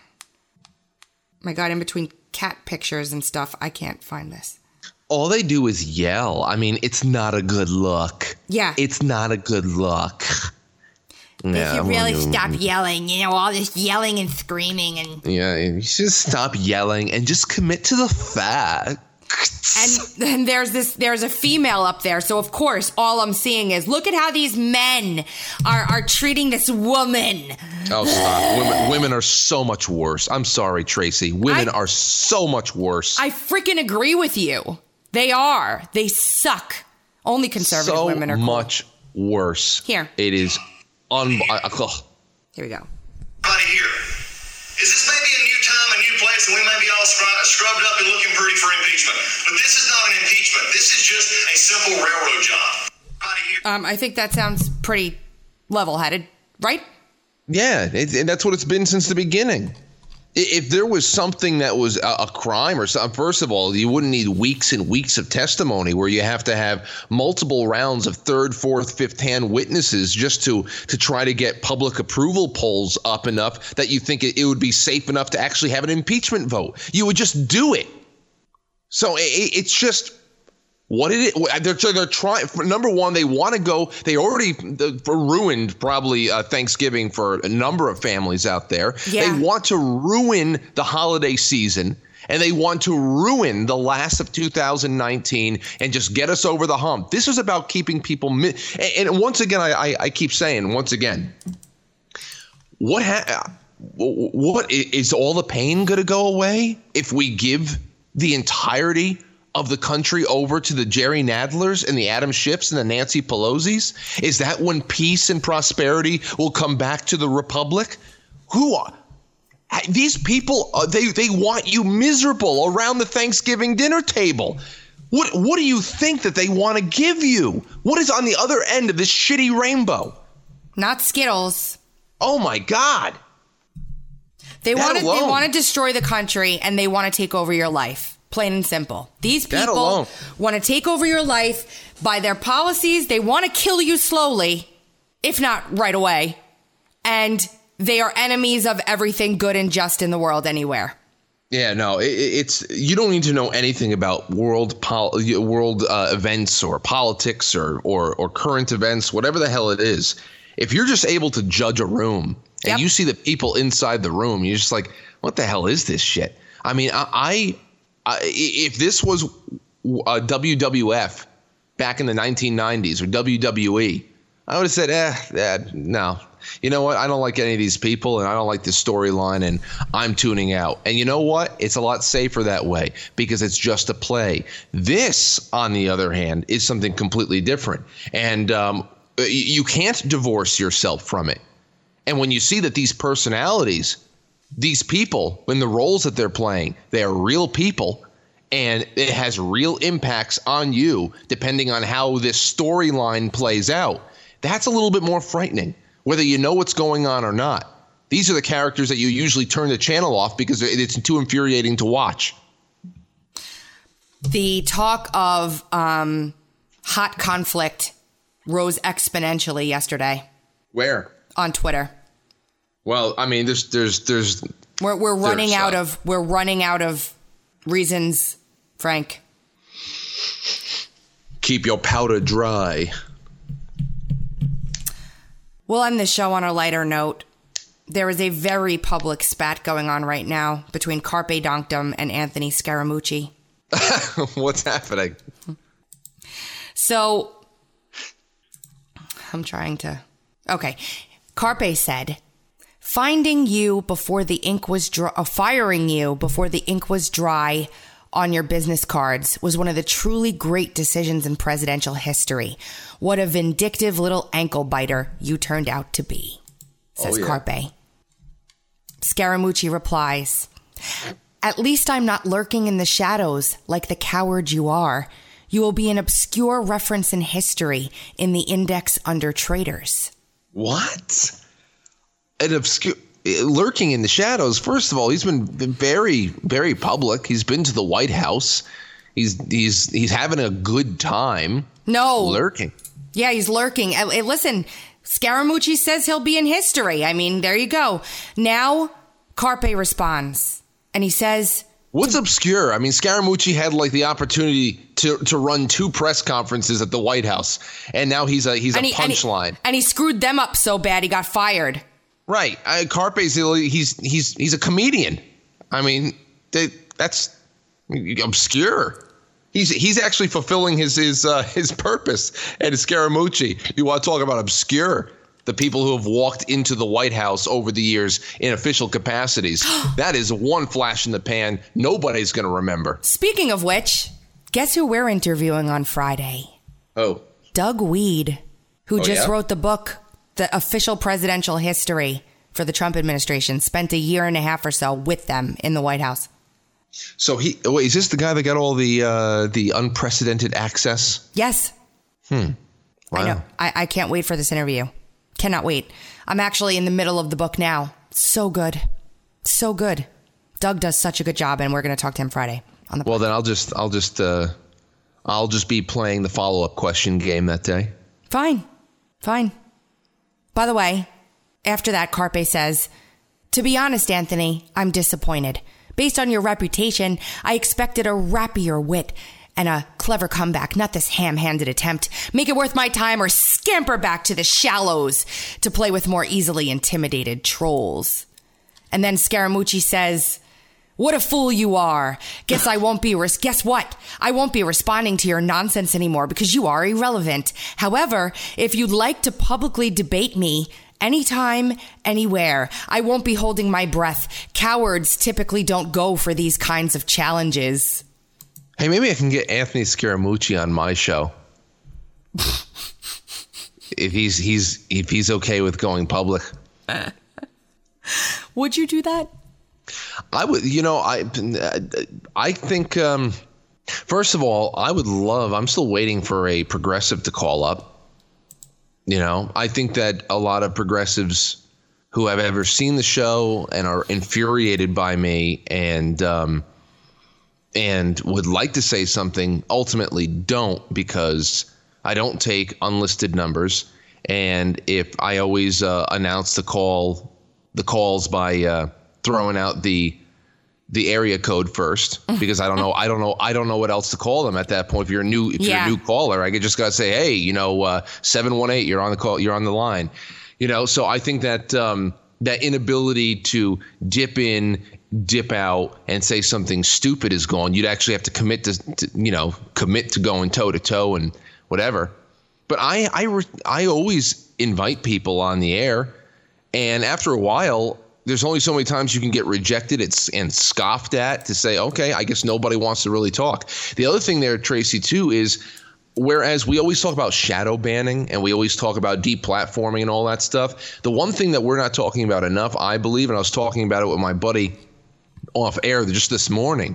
My God, in between cat pictures and stuff, I can't find this. All they do is yell. I mean, it's not a good look. Yeah, it's not a good look. If yeah, you really stop yelling, you know, all this yelling and screaming and... Yeah, you should stop yelling and just commit to the facts. And then there's this, there's a female up there. So, of course, all I'm seeing is, look at how these men are, are treating this woman. Oh, stop. Women, women are so much worse. I'm sorry, Tracy. Women I, are so much worse. I freaking agree with you. They are. They suck. Only conservative so women are cool. much worse. Here. It is... Un- I, I, oh. Here we go. Everybody here. Is this maybe a new time, a new place, and we may be all scrub- scrubbed up and looking pretty for impeachment? But this is not an impeachment. This is just a simple railroad job. Um, I think that sounds pretty level-headed, right? Yeah, it, and that's what it's been since the beginning. If there was something that was a, a crime or something, first of all, you wouldn't need weeks and weeks of testimony where you have to have multiple rounds of third, fourth, fifth hand witnesses just to to try to get public approval polls up enough that you think it, it would be safe enough to actually have an impeachment vote. You would just do it. So it, it's just what it is. They're, they're trying. Number one, they want to go. They already ruined probably uh, Thanksgiving for a number of families out there. Yeah. They want to ruin the holiday season, and they want to ruin the last of two thousand nineteen and just get us over the hump. This is about keeping people. Mi- and, and once again, I, I, I keep saying, once again, what ha- what is all the pain going to go away if we give the entirety of the country over to the Jerry Nadlers and the Adam Schiffs and the Nancy Pelosi's? Is that when peace and prosperity will come back to the Republic? Who are these people? Uh, they they want you miserable around the Thanksgiving dinner table. What what do you think that they want to give you? What is on the other end of this shitty rainbow? Not Skittles. Oh my God. They That want to. They alone. want to destroy the country, and they want to take over your life. Plain and simple. These That people alone. want to take over your life by their policies. They want to kill you slowly, if not right away. And they are enemies of everything good and just in the world anywhere. Yeah, no, it, it's you don't need to know anything about world pol- world uh, events or politics or, or or current events, whatever the hell it is. If you're just able to judge a room and Yep. you see the people inside the room, you're just like, what the hell is this shit? I mean, I, I, I if this was uh, W W F back in the nineteen nineties or W W E, I would have said, eh, eh, no. You know what? I don't like any of these people, and I don't like this storyline, and I'm tuning out. And you know what? It's a lot safer that way because it's just a play. This, on the other hand, is something completely different. And um, y- you can't divorce yourself from it. And when you see that these personalities, these people, in the roles that they're playing, they are real people, and it has real impacts on you depending on how this storyline plays out, that's a little bit more frightening. Whether you know what's going on or not. These are the characters that you usually turn the channel off because it's too infuriating to watch. The talk of um, hot conflict rose exponentially yesterday Where? on Twitter. Well, I mean, there's, there's, there's. We're we're running there's, out uh, of we're running out of reasons, Frank. Keep your powder dry. We'll end the show on a lighter note. There is a very public spat going on right now between Carpe Donktum and Anthony Scaramucci. What's happening? So, I'm trying to... Okay. Carpe said, finding you before the ink was dry... Uh, firing you before the ink was dry on your business cards was one of the truly great decisions in presidential history. What a vindictive little ankle biter you turned out to be, says Oh, yeah. Carpe. Scaramucci replies, at least I'm not lurking in the shadows like the coward you are. You will be an obscure reference in history in the index under traitors. What? An obscure. Lurking in the shadows. First of all, he's been very, very public. He's been to the White House. He's he's he's having a good time. No. Lurking. Yeah, he's lurking. Uh, uh, listen, Scaramucci says he'll be in history. I mean, there you go. Now, Carpe responds, and he says... What's obscure? I mean, Scaramucci had like the opportunity to, to run two press conferences at the White House, and now he's a he's a and he- and he- punchline. And he screwed them up so bad he got fired. Right. Uh, Carpe's he's he's he's a comedian. I mean, they, that's obscure. He's he's actually fulfilling his his uh, his purpose. And Scaramucci, you want to talk about obscure? The people who have walked into the White House over the years in official capacities. That is one flash in the pan. Nobody's going to remember. Speaking of which, guess who we're interviewing on Friday? Oh, Doug Weed, who Oh, just yeah? wrote the book, The Official Presidential History for the Trump administration, spent a year and a half or so with them in the White House. so he wait, is this the guy that got all the uh, the unprecedented access? Yes. Hmm. I know. I, I can't wait for this interview. Cannot wait. I'm actually in the middle of the book now. So good. So good. Doug does such a good job, and we're going to talk to him Friday on the Well, then I'll just I'll just uh, I'll just be playing the follow up question game that day. Fine. Fine. By the way, after that, Carpe says, to be honest, Anthony, I'm disappointed. Based on your reputation, I expected a rappier wit and a clever comeback, not this ham-handed attempt. Make it worth my time or scamper back to the shallows to play with more easily intimidated trolls. And then Scaramucci says, what a fool you are. Guess I won't be, res- guess what? I won't be responding to your nonsense anymore because you are irrelevant. However, if you'd like to publicly debate me, anytime, anywhere, I won't be holding my breath. Cowards typically don't go for these kinds of challenges. Hey, maybe I can get Anthony Scaramucci on my show. if he's he's if he's okay with going public. Would you do that? I would, you know, I I think um, first of all, I would love. I'm still waiting for a progressive to call up. You know, I think that a lot of progressives who have ever seen the show and are infuriated by me and um, and would like to say something ultimately don't, because I don't take unlisted numbers. And if I always uh, announce the call, the calls by uh, throwing out the the area code first, because I don't know, I don't know, I don't know what else to call them at that point. If you're a new, if Yeah. you're a new caller, I could just gotta say, hey, you know, uh, seven one eight, you're on the call, you're on the line, you know. So I think that um, that inability to dip in, dip out, and say something stupid is gone. You'd actually have to commit to, to you know, commit to going toe to toe and whatever. But I, I, re- I always invite people on the air, and after a while, there's only so many times you can get rejected and scoffed at to say, okay, I guess nobody wants to really talk. The other thing there, Tracy, too, is whereas we always talk about shadow banning and we always talk about deplatforming and all that stuff, the one thing that we're not talking about enough, I believe, and I was talking about it with my buddy off air just this morning,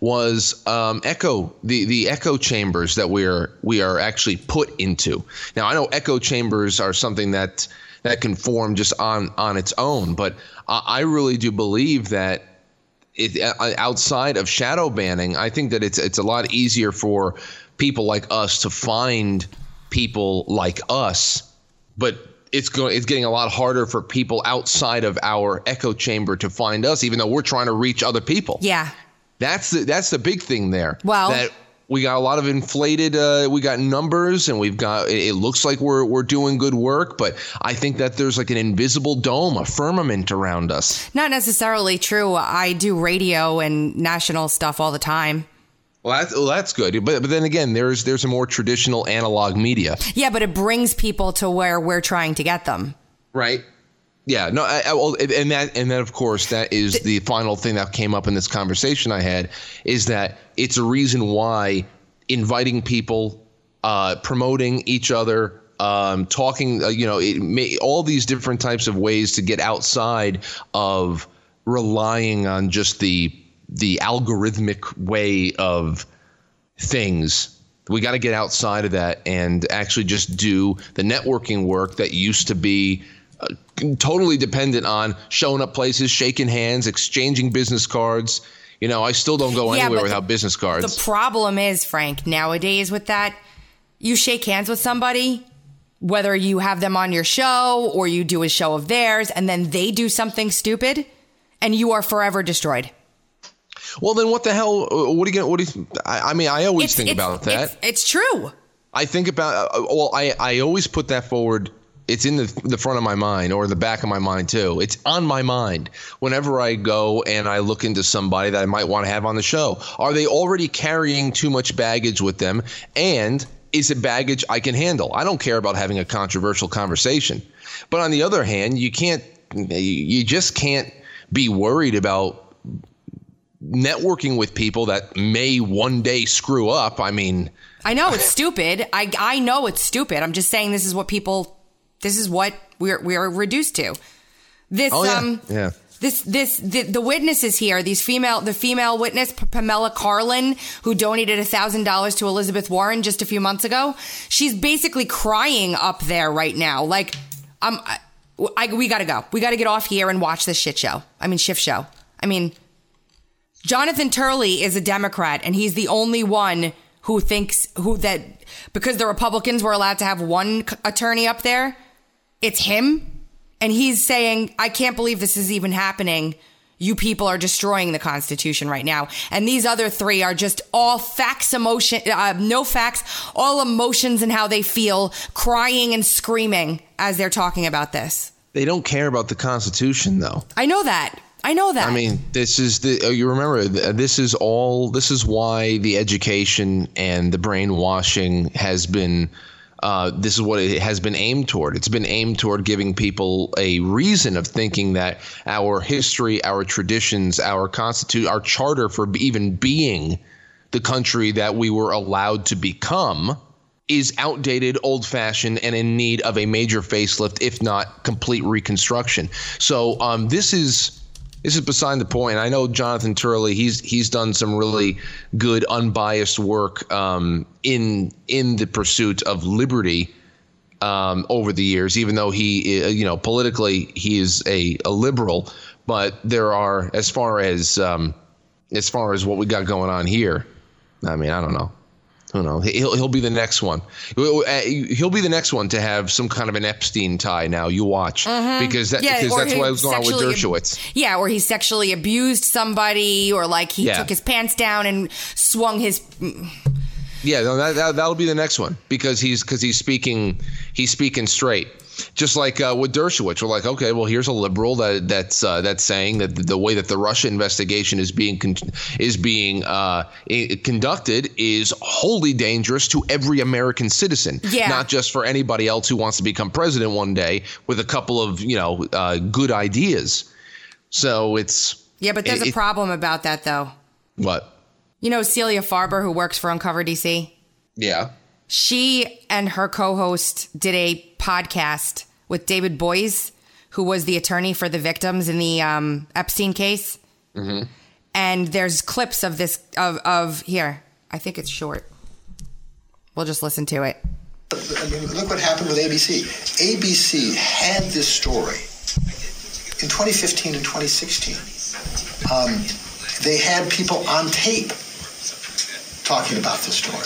was um, echo the the echo chambers that we are we are actually put into. Now, I know echo chambers are something that that can form just on on its own, but I, I really do believe that it, outside of shadow banning, I think that it's it's a lot easier for people like us to find people like us, but it's going it's getting a lot harder for people outside of our echo chamber to find us, even though we're trying to reach other people. Yeah. That's the that's the big thing there. Well, that we got a lot of inflated uh, we got numbers, and we've got it looks like we're we're doing good work, but I think that there's like an invisible dome, a firmament around us. Not necessarily true. I do radio and national stuff all the time. Well, that's, well, that's good. But but then again, there's there's a more traditional analog media. Yeah, but it brings people to where we're trying to get them. Right. Yeah. No. I, I, well, and that and then of course that is the, the final thing that came up in this conversation I had, is that it's a reason why inviting people, uh, promoting each other, um, talking, uh, you know, it may, all these different types of ways to get outside of relying on just the the algorithmic way of things. We got to get outside of that and actually just do the networking work that used to be uh, totally dependent on showing up places, shaking hands, exchanging business cards. You know, I still don't go Yeah, anywhere but without the, business cards. The problem is, Frank, nowadays with that, you shake hands with somebody, whether you have them on your show or you do a show of theirs, and then they do something stupid, and you are forever destroyed. Well, then what the hell? What do you get? What do you? I, I mean, I always It's- think it's- about that. It's, it's true. I think about. Uh, well, I I always put that forward. It's in the the front of my mind or the back of my mind too. It's on my mind whenever I go and I look into somebody that I might want to have on the show. Are they already carrying too much baggage with them? And is it baggage I can handle? I don't care about having a controversial conversation. But on the other hand, you can't. You just can't be worried about networking with people that may one day screw up. I mean, I know it's stupid. I I know it's stupid. I'm just saying this is what people. This is what we're we're reduced to. This oh, yeah. um yeah. this this the, the witnesses here. These female the female witness P- Pamela Carlin, who donated a thousand dollars to Elizabeth Warren just a few months ago. She's basically crying up there right now. Like um, I, I we gotta go. We gotta get off here and watch this shit show. I mean shift show. I mean. Jonathan Turley is a Democrat, and he's the only one who thinks who that because the Republicans were allowed to have one attorney up there, it's him. And he's saying, I can't believe this is even happening. You people are destroying the Constitution right now. And these other three are just all facts, emotion, uh, no facts, all emotions and how they feel, crying and screaming as they're talking about this. They don't care about the Constitution, though. I know that. I know that. I mean, this is the, you remember, this is all, this is why the education and the brainwashing has been, uh, this is what it has been aimed toward. It's been aimed toward giving people a reason of thinking that our history, our traditions, our constitution, our charter for even being the country that we were allowed to become is outdated, old-fashioned, and in need of a major facelift, if not complete reconstruction. So um, this is... This is beside the point. I know Jonathan Turley. He's he's done some really good, unbiased work um, in in the pursuit of liberty um, over the years, even though he, uh, you know, politically he is a, a liberal. But there are, as far as um, as far as what we got going on here, I mean, I don't know. Who knows? He'll he'll be the next one. He'll be the next one to have some kind of an Epstein tie. Now you watch, Mm-hmm. because that, Yeah, because or that's he what was going on with sexually ab- Dershowitz. Yeah, or he sexually abused somebody, or like he Yeah. took his pants down and swung his. Yeah, no, that, that that'll be the next one, because he's because he's speaking he's speaking straight. Just like uh, with Dershowitz, we're like, okay, well, here's a liberal that that's uh, that's saying that the way that the Russia investigation is being con- is being uh, I- conducted is wholly dangerous to every American citizen, Yeah. not just for anybody else who wants to become president one day with a couple of you know uh, good ideas. So it's Yeah, but there's it, a problem about that, though. What? You know Celia Farber, who works for Uncover D C? Yeah. She and her co-host did a podcast with David Boies, who was the attorney for the victims in the um, Epstein case. Mm-hmm. And there's clips of this, of, of, here, I think it's short. We'll just listen to it. I mean, look what happened with A B C. A B C had this story in twenty fifteen and twenty sixteen. Um, they had people on tape talking about this story.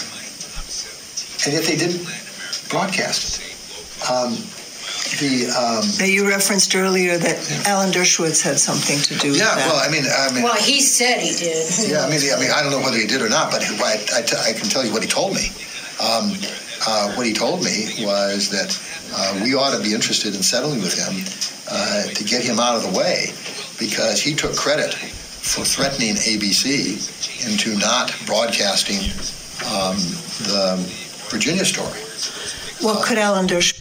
And yet they didn't broadcast it. Um, the um, But you referenced earlier that Alan Dershowitz had something to do with yeah, that. well, I mean, I mean, Well, he said he did. yeah, I mean, I mean, I don't know whether he did or not, but I, I, t- I can tell you what he told me. Um, uh, what he told me was that uh, we ought to be interested in settling with him uh, to get him out of the way, because he took credit for threatening A B C into not broadcasting um, the Virginia story. Well, could Alan Dershowitz...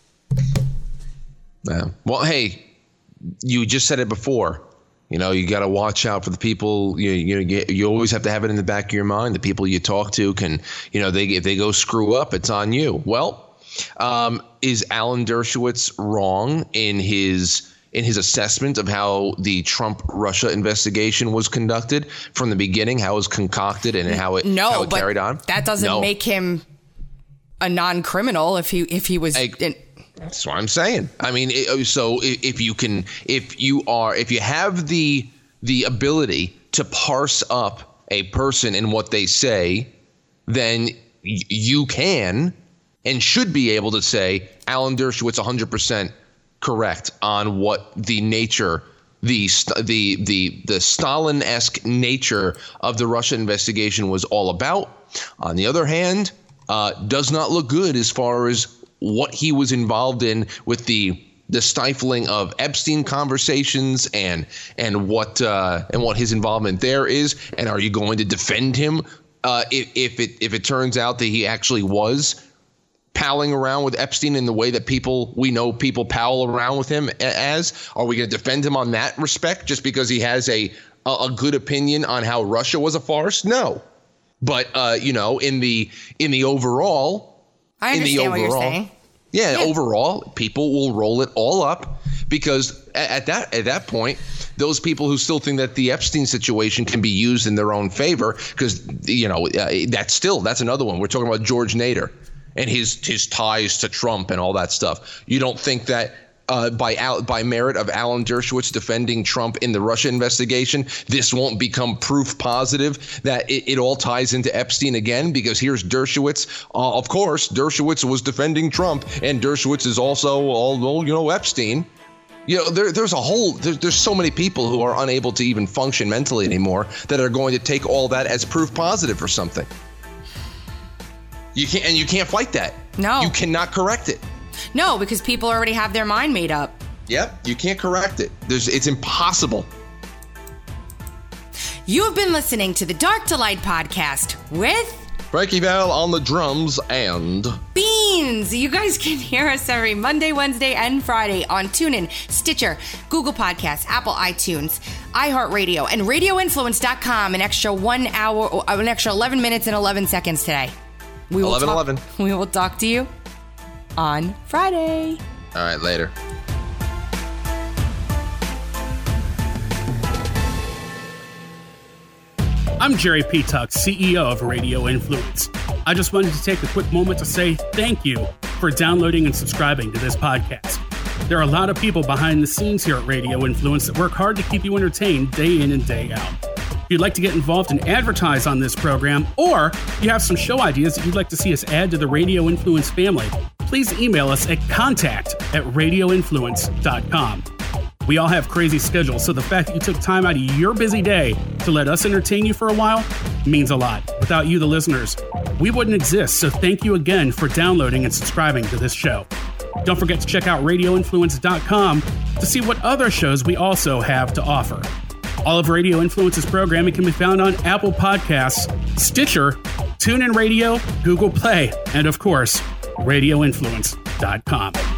Yeah. Well, hey, you just said it before. You know, you got to watch out for the people. You you you you always have to have it in the back of your mind. The people you talk to can, you know, they if they go screw up, it's on you. Well, um, is Alan Dershowitz wrong in his in his assessment of how the Trump Russia investigation was conducted from the beginning, how it was concocted, and how it No, how it but carried on? that doesn't No. make him a non-criminal if he if he was. in, That's what I'm saying. I mean, it, so if you can, if you are, if you have the the ability to parse up a person and what they say, then y- you can and should be able to say Alan Dershowitz one hundred percent correct on what the nature, the the the the Stalin-esque nature of the Russia investigation was all about. On the other hand, uh, does not look good as far as what he was involved in with the the stifling of Epstein conversations and and what uh, and what his involvement there is. And are you going to defend him uh, if if it if it turns out that he actually was palling around with Epstein in the way that people we know people pal around with him as? Are we going to defend him on that respect just because he has a a, a good opinion on how Russia was a farce? No, but uh, you know, in the in the overall. I understand in the what you're overall, saying. Yeah, Yeah. overall, people will roll it all up because at, at that at that point, those people who still think that the Epstein situation can be used in their own favor, because you know uh, that's still that's another one. We're talking about George Nader and his his ties to Trump and all that stuff. You don't think that uh, by Al, by merit of Alan Dershowitz defending Trump in the Russia investigation, this won't become proof positive that it, it all ties into Epstein again? Because here's Dershowitz. Uh, of course, Dershowitz was defending Trump, and Dershowitz is also, all you know, Epstein. You know, there, there's a whole there, there's so many people who are unable to even function mentally anymore that are going to take all that as proof positive for something. You can't, and you can't fight that. No, you cannot correct it. No, because people already have their mind made up. Yep, you can't correct it. There's, it's impossible. You have been listening to the Dark to Light podcast with Frankie Val on the drums and Beans. You guys can hear us every Monday, Wednesday, and Friday on TuneIn, Stitcher, Google Podcasts, Apple iTunes, iHeartRadio, and radio influence dot com. An extra one hour, an extra eleven minutes and eleven seconds today. We will eleven talk, eleven. We will talk to you on Friday. All right, later. I'm Jerry Petuck, C E O of Radio Influence. I just wanted to take a quick moment to say thank you for downloading and subscribing to this podcast. There are a lot of people behind the scenes here at Radio Influence that work hard to keep you entertained day in and day out. If you'd like to get involved and advertise on this program, or you have some show ideas that you'd like to see us add to the Radio Influence family, please email us at contact at radio influence dot com. We all have crazy schedules, so the fact that you took time out of your busy day to let us entertain you for a while means a lot. Without you, the listeners, we wouldn't exist, so thank you again for downloading and subscribing to this show. Don't forget to check out radio influence dot com to see what other shows we also have to offer. All of Radio Influence's programming can be found on Apple Podcasts, Stitcher, TuneIn Radio, Google Play, and of course, radio influence dot com.